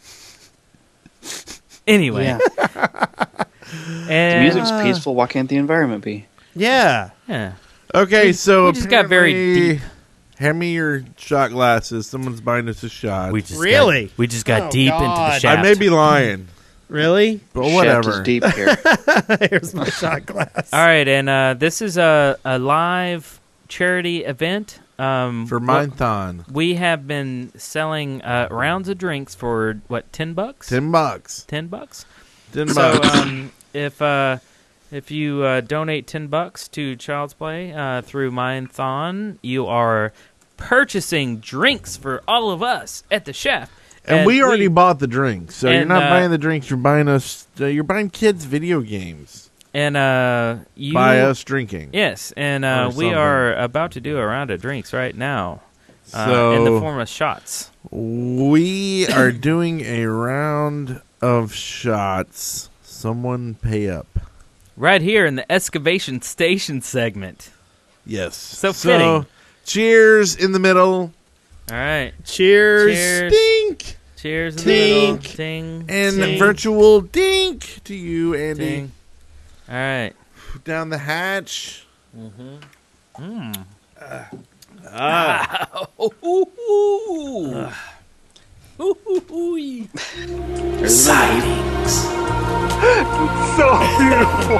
Anyway, Yeah. The and music's peaceful. Why can't the environment be? Yeah. yeah, okay, we- so we just got very apparently- deep. Hand me your shot glasses. Someone's buying us a shot. we just Really? got, we just got Oh, deep into the God. shaft. I may be lying, Really? but Shaft whatever. is deep here. Here's my shot glass. All right, and uh, this is a, a live charity event um, For what- Minethon. We have been selling uh, rounds of drinks for what ten bucks? Ten bucks. Ten bucks. Ten So bucks. um, if uh, if you uh, donate ten bucks to Child's Play uh, through Minethon, you are purchasing drinks for all of us at the chef. and, we already bought the drinks, so you're and, not uh, buying the drinks. You're buying us. Uh, you're buying kids video games. and uh, you Buy us drinking. Yes, and uh, Or we something. are about to do a round of drinks right now, uh, So in the form of shots. we are doing a round of shots. Someone pay up. Right here in the excavation station segment. Yes. So fitting. Cheers in the middle. All right. Cheers. Cheers. Dink. Cheers in Tink. the middle. Ting. And ting, virtual dink to you, Andy. ting. All right. Down the hatch. Mm-hmm. Mm. Uh, ah. Ooh, ooh, ooh. Uh. Ooh, ooh, ooh. Sightings. So beautiful.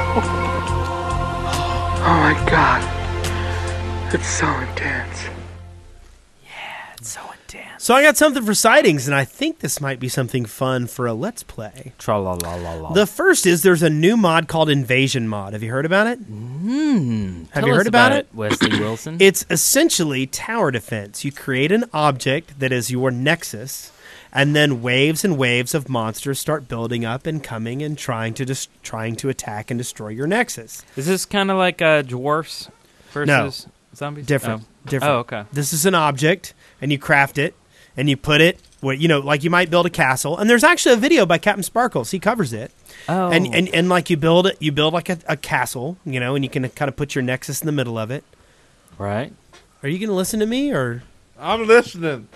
Oh my god. It's so intense. Yeah, it's so intense. So I got something for sightings, and I think this might be something fun for a Let's Play. Tra-la-la-la-la. The first is there's a new mod called Invasion Mod. Have you heard about it? Mm. Have Tell you us heard about, about it? it, Wesley Wilson? It's essentially tower defense. You create an object that is your nexus, and then waves and waves of monsters start building up and coming and trying to dis- trying to attack and destroy your nexus. Is this kind of like uh, dwarfs versus No. zombies? Different. Oh. Different. Oh, okay. This is an object, and you craft it, and you put it where, you know, like you might build a castle. And there's actually a video by Captain Sparkles. He covers it. Oh. And, and, and like you build it, you build like a, a castle, you know, and you can kind of put your nexus in the middle of it. Right. Are you going to listen to me, or? I'm listening.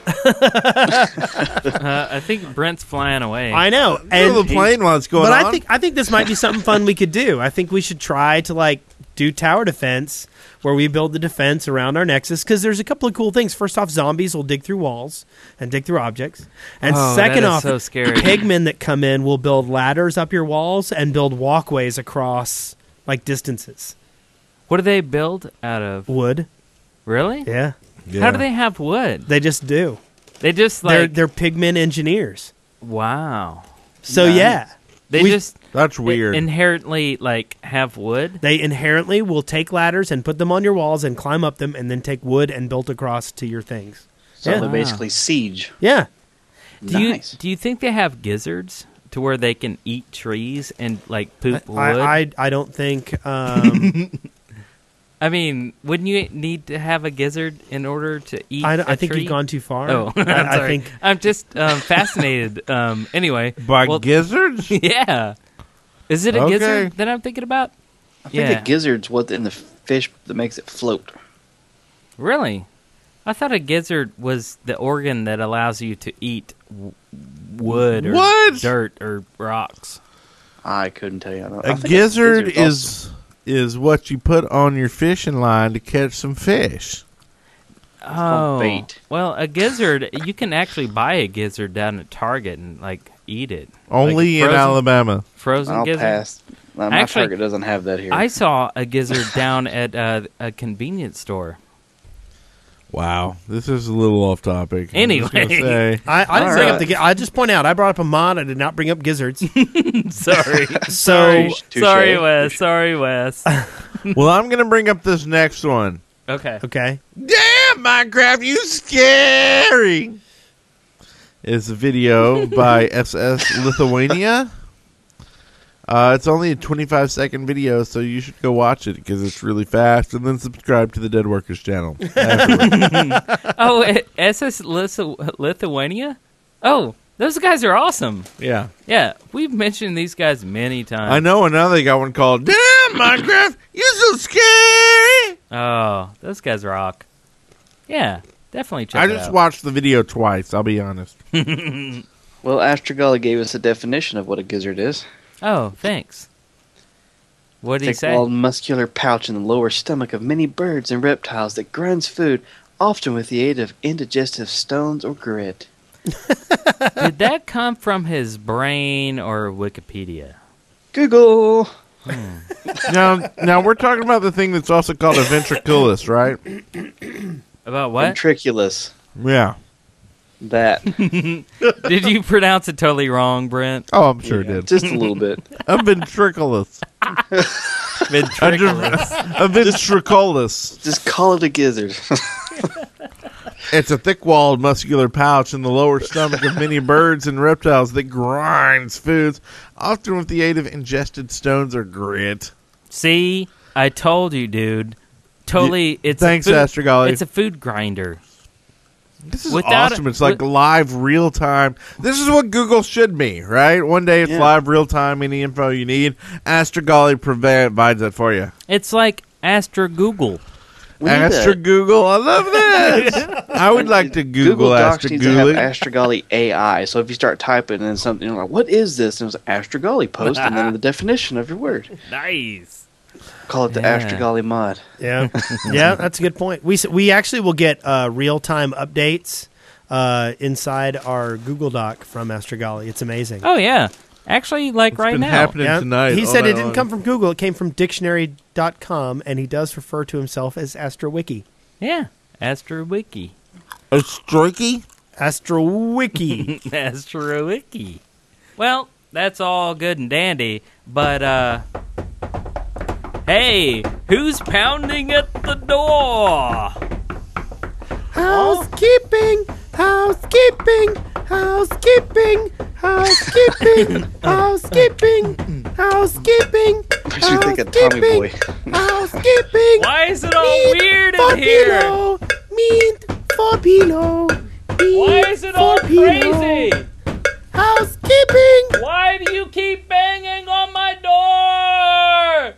uh, I think Brent's flying away. I know. And the plane while it's going but on. I think I think this might be something fun we could do. I think we should try to like do tower defense where we build the defense around our nexus, because there's a couple of cool things. First off, zombies will dig through walls and dig through objects. And Oh, second that is off, so scary. pigmen that come in will build ladders up your walls and build walkways across like distances. What do they build out of? Wood. Really? Yeah. How do they have wood? They just do. They just They're like they're pigmen engineers. wow. So Nice. yeah. They We- just That's weird. inherently like have wood. They inherently will take ladders and put them on your walls and climb up them, and then take wood and build across to your things. So Yeah. they're basically siege. Yeah. Do Nice. you do you think they have gizzards to where they can eat trees and like poop wood? I, I I don't think. Um, I mean, wouldn't you need to have a gizzard in order to eat? I, a I think tree? you've gone too far. Oh, I'm I, I sorry. think I'm just um, fascinated. Um, anyway, By well, gizzards? yeah. Is it a Okay. gizzard that I'm thinking about? I think Yeah. a gizzard's what's in the fish that makes it float. Really? I thought a gizzard was the organ that allows you to eat w- wood or What? dirt or rocks. I couldn't tell you. I don't, I A think gizzard gizzard's is is what you put on your fishing line to catch some fish. Oh, bait. well, a gizzard, you can actually buy a gizzard down at Target and like eat it. Only Like in frozen- Alabama. Frozen I'll gizzard. pass. Uh, My Actually, Target doesn't have that here. I saw a gizzard down at uh, a convenience store. Wow, this is a little off topic. I'm just gonna Anyway. say. I, I didn't All bring right. up the. gi- I just point out I brought up a mod. I did not bring up gizzards. Sorry, So sorry, Touche. sorry, Wes. Sorry, Wes. Well, I'm going to bring up this next one. Okay. okay, Damn, Minecraft, you scary! It's a video by S S Lithuania. Uh, it's only a twenty-five second video, so you should go watch it because it's really fast, and then subscribe to the Dead Workers channel. afterwards. Oh, eh, S S Lithu- Lithuania? Oh, those guys are awesome. Yeah. Yeah, we've mentioned these guys many times. I know, and now they got one called Damn, Minecraft, you're so scary! Oh, those guys rock. Yeah, definitely check I it just out. watched the video twice, I'll be honest. Well, Astrogully gave us a definition of what a gizzard is. Oh, thanks. What did he say? Thick-walled muscular pouch in the lower stomach of many birds and reptiles that grinds food, often with the aid of indigestive stones or grit. Did that come from his brain or Wikipedia? Google! now, now, we're talking about the thing that's also called a ventriculus, right? About what? Ventriculus. Yeah. That. Did you pronounce it totally wrong, Brent? Oh, I'm sure it did. Just a little bit. A ventriculus. Ventriculus. A ventriculus. Just call it a gizzard. It's a thick-walled muscular pouch in the lower stomach of many birds and reptiles that grinds foods, often with the aid of ingested stones or grit. See, I told you, dude. Totally, it's Thanks, a food, Astrogolly. It's a food grinder. This is Without awesome. a- It's like with- live, real-time. This is what Google should be, right? One day it's Yeah. live, real-time, any info you need. Astrogolly provides that for you. It's like Astra Google. We need Astra that. Google, I love this. I would like to Google, Google Docs Astra needs to have Google. Astrogolly A I. So if you start typing and something, you're like, what is this? And it was Astrogolly post and then the definition of your word. Nice. Call it the Yeah. Astrogolly mod. Yeah, yeah, that's a good point. We s- we actually will get uh, real time updates uh, inside our Google Doc from Astrogolly. It's amazing. Oh yeah, actually, like right been now. happening Yeah. tonight. He all said night it didn't long. come from Google. It came from dictionary dot com, and he does refer to himself as AstroWiki. Yeah, AstroWiki. A strikey? AstroWiki. AstroWiki. Well, that's all good and dandy, but uh, hey, who's pounding at the door? Housekeeping, housekeeping, housekeeping, housekeeping, housekeeping, housekeeping. Makes me think of Tommy Boy. Housekeeping. Why is it all Meat weird for in here? pillow, meat for pillow. meat Why is it all for pillow. crazy? Housekeeping. Why do you keep banging on my door?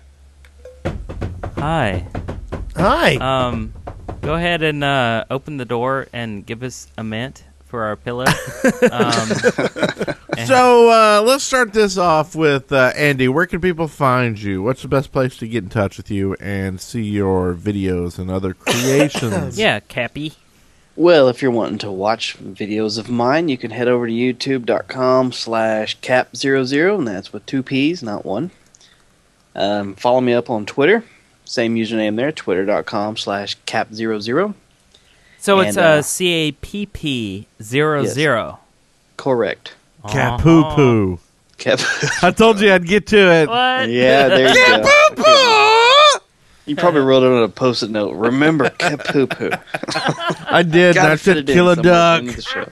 Hi. Hi. Um, go ahead and uh, open the door and give us a mint for our pillow. um, So uh, let's start this off with uh, Andy. Where can people find you? What's the best place to get in touch with you and see your videos and other creations? yeah, Cappy. Well, if you're wanting to watch videos of mine, you can head over to youtube.com slash cap00, and that's with two P's, not one. Um, follow me up on Twitter. Same username there, twitter.com slash cap00. So it's And, uh, uh, C A P P zero Yes. zero. Correct. Cat poo poo. Cap. I told you I'd get to it. What? Yeah, there you go. You probably wrote it on a post-it note. Remember, cap poo poo. I did. And I Gotta fit said it in kill a somewhere duck. into the show.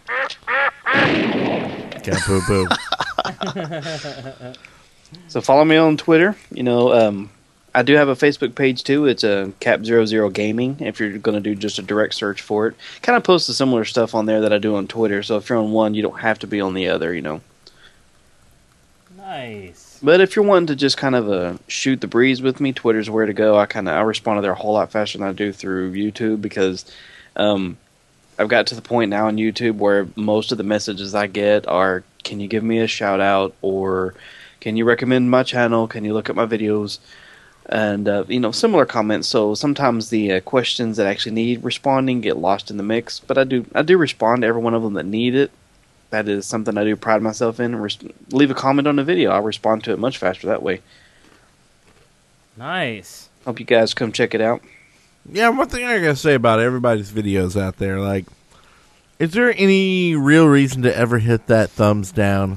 Cat poo poo. So follow me on Twitter. You know, um, I do have a Facebook page too. It's a Cap zero zero Gaming. If you're going to do just a direct search for it, kind of post the similar stuff on there that I do on Twitter. So if you're on one, you don't have to be on the other. You know. Nice. But if you're wanting to just kind of uh, shoot the breeze with me, Twitter's where to go. I kind of I respond to there a whole lot faster than I do through YouTube because um, I've got to the point now on YouTube where most of the messages I get are, "Can you give me a shout out?" or "Can you recommend my channel? Can you look at my videos?" And uh, you know, similar comments. So sometimes the uh, questions that actually need responding get lost in the mix. But I do I do respond to every one of them that need it. That is something I do pride myself in. Res- leave a comment on the video. I'll respond to it much faster that way. Nice. Hope you guys come check it out. Yeah, one thing I gotta say about everybody's videos out there, like, is there any real reason to ever hit that thumbs down?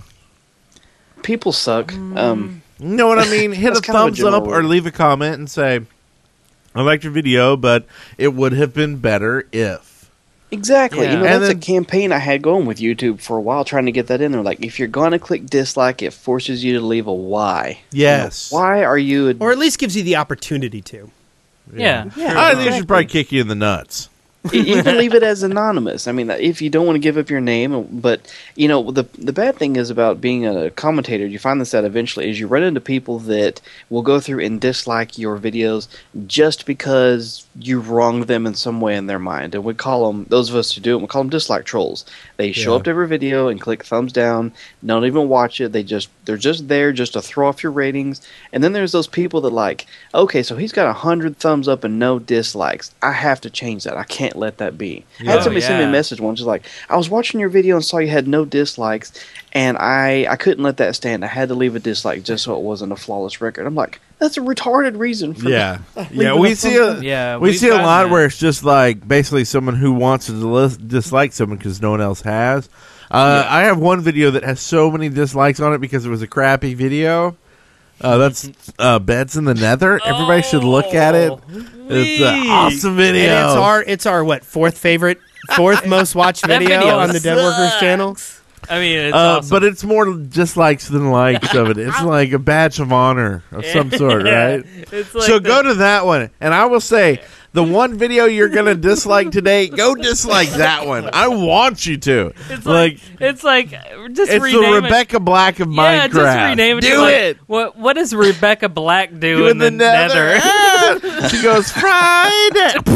People suck. Um, You know what I mean? Hit a That's kind of a thumbs general up or word. leave a comment and say, I liked your video, but it would have been better if. Exactly. Yeah. You know, And that's then- a campaign I had going with YouTube for a while, trying to get that in there. Like, if you're going to click dislike, it forces you to leave a why. Yes. You know, why are you... A, Or at least gives you the opportunity to. Yeah. Yeah, I think you exactly. should probably kick you in the nuts. you can leave it as anonymous. I mean, if you don't want to give up your name, but you know, the the bad thing is about being a commentator. You find this out eventually is you run into people that will go through and dislike your videos just because you wronged them in some way in their mind. And we call them, those of us who do it, we call them dislike trolls. They show Yeah. up to every video and click thumbs down, don't even watch it. They just they're just there just to throw off your ratings. And then there's those people that like, okay, so he's got a hundred thumbs up and no dislikes. I have to change that. I can't let that be. I had Oh, somebody send me a yeah. message once, just like, I was watching your video and saw you had no dislikes, and I I couldn't let that stand. I had to leave a dislike just so it wasn't a flawless record. I'm like, that's a retarded reason for Yeah. yeah, leaving we a see thumbs a, up. Yeah, we we've see a gotten lot that. where it's just like basically someone who wants to dis- dislike someone because no one else has. Uh, I have one video that has so many dislikes on it because it was a crappy video. Uh, that's uh, Beds in the Nether. Everybody should look at it. It's an awesome video. And it's our it's our what fourth favorite, fourth most watched That video, video on the Dead Workers channel. I mean, it's Uh, awesome. But it's more dislikes than likes of it. It's like a badge of honor of some sort, right? It's like so the- go to that one, and I will say the one video you're gonna dislike today, go dislike that one. I want you to. It's like, like, it's like just it's rename the it. Rebecca Black of Yeah, Minecraft. just rename it. Do to like, it. What What does Rebecca Black do Do in the, Nether? Ah! She goes Friday.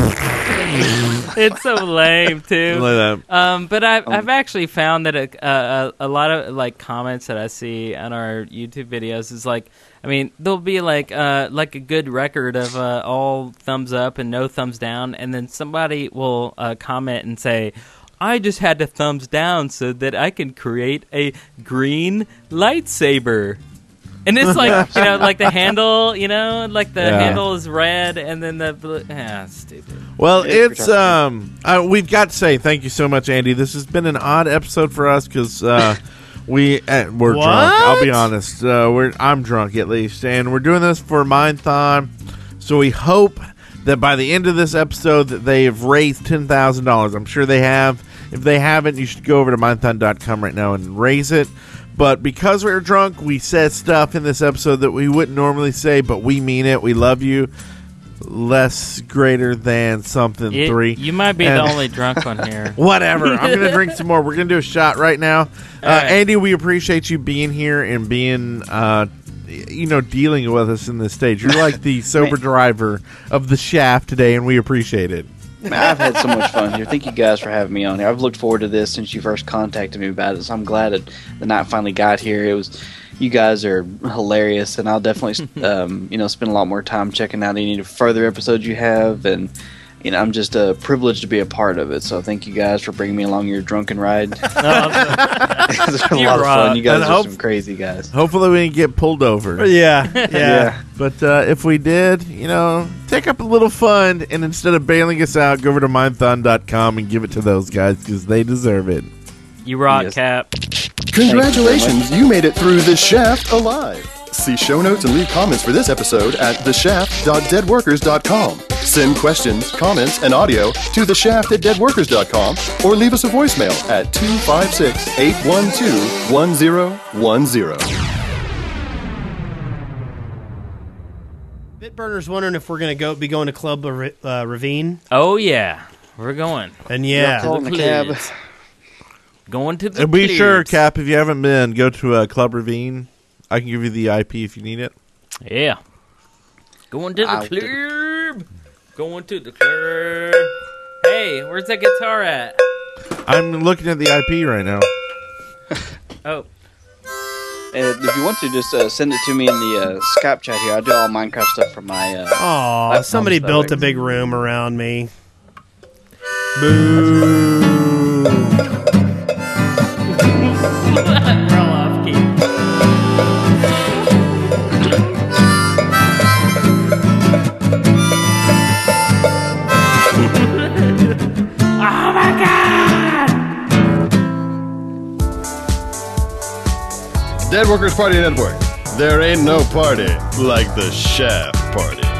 It's so lame too. Like that. Um, but I've I've actually found that a, a a lot of like comments that I see on our YouTube videos is like, I mean, there'll be like uh like a good record of uh, all thumbs up and no thumbs down, and then somebody will uh, comment and say, I just had to thumbs down so that I can create a green lightsaber. And it's like, you know, like the handle, you know, like the Yeah. handle is red and then the blue. Ah, stupid. Well, it's um, uh, we've got to say thank you so much, Andy. This has been an odd episode for us because uh, we uh, we're What? drunk. I'll be honest. Uh, we're I'm drunk at least, and we're doing this for Mindthon. So we hope that by the end of this episode that they have raised ten thousand dollars. I'm sure they have. If they haven't, you should go over to mindthon dot com right now and raise it. But because we were drunk, we said stuff in this episode that we wouldn't normally say, but we mean it. We love you. Less greater than something It- three. You might be And- the only drunk one here. Whatever. I'm going to drink some more. We're going to do a shot right now. Uh, right. Andy, we appreciate you being here and being, uh, you know, dealing with us in this stage. You're like the sober driver of the shaft today, and we appreciate it. Man, I've had so much fun here. Thank you guys for having me on here. I've looked forward to this since you first contacted me about it, so I'm glad that the night finally got here. It was, you guys are hilarious, and I'll definitely, um, you know, spend a lot more time checking out any further episodes you have, and you know, I'm just uh, privileged to be a part of it. So thank you guys for bringing me along your drunken ride. It was a You lot of rock. fun. You guys And are hope- some crazy guys. Hopefully, we didn't get pulled over. Yeah, yeah. Yeah. But uh, if we did, you know, take up a little fun, and instead of bailing us out, go over to mindthon dot com and give it to those guys because they deserve it. You rock, Yes. Cap. Congratulations, you made it through The Shaft alive. See show notes and leave comments for this episode at the shaft dot dead workers dot com. Send questions, comments, and audio to the shaft at dead workers dot com or leave us a voicemail at two five six, eight one two, one zero one zero. Bitburner's wondering if we're going to go be going to Club uh, Ravine. Oh, yeah. We're going. And yeah. Call in the cab. Clears. Going to the And be Clears. sure, Cap, if you haven't been, go to uh, Club Ravine. I can give you the I P if you need it. Yeah. Going to the I'll do- club. Going to the club. Hey, where's that guitar at? I'm looking at the I P right now. Oh. And if you want to, just uh, send it to me in the uh, Skype chat here. I do all Minecraft stuff for my. Uh, Aw, laptop somebody stuff. built a big room around me. Boo. Roll off, Keith. Oh my God! Dead Workers Party Network. There ain't no party like the Shaft Party.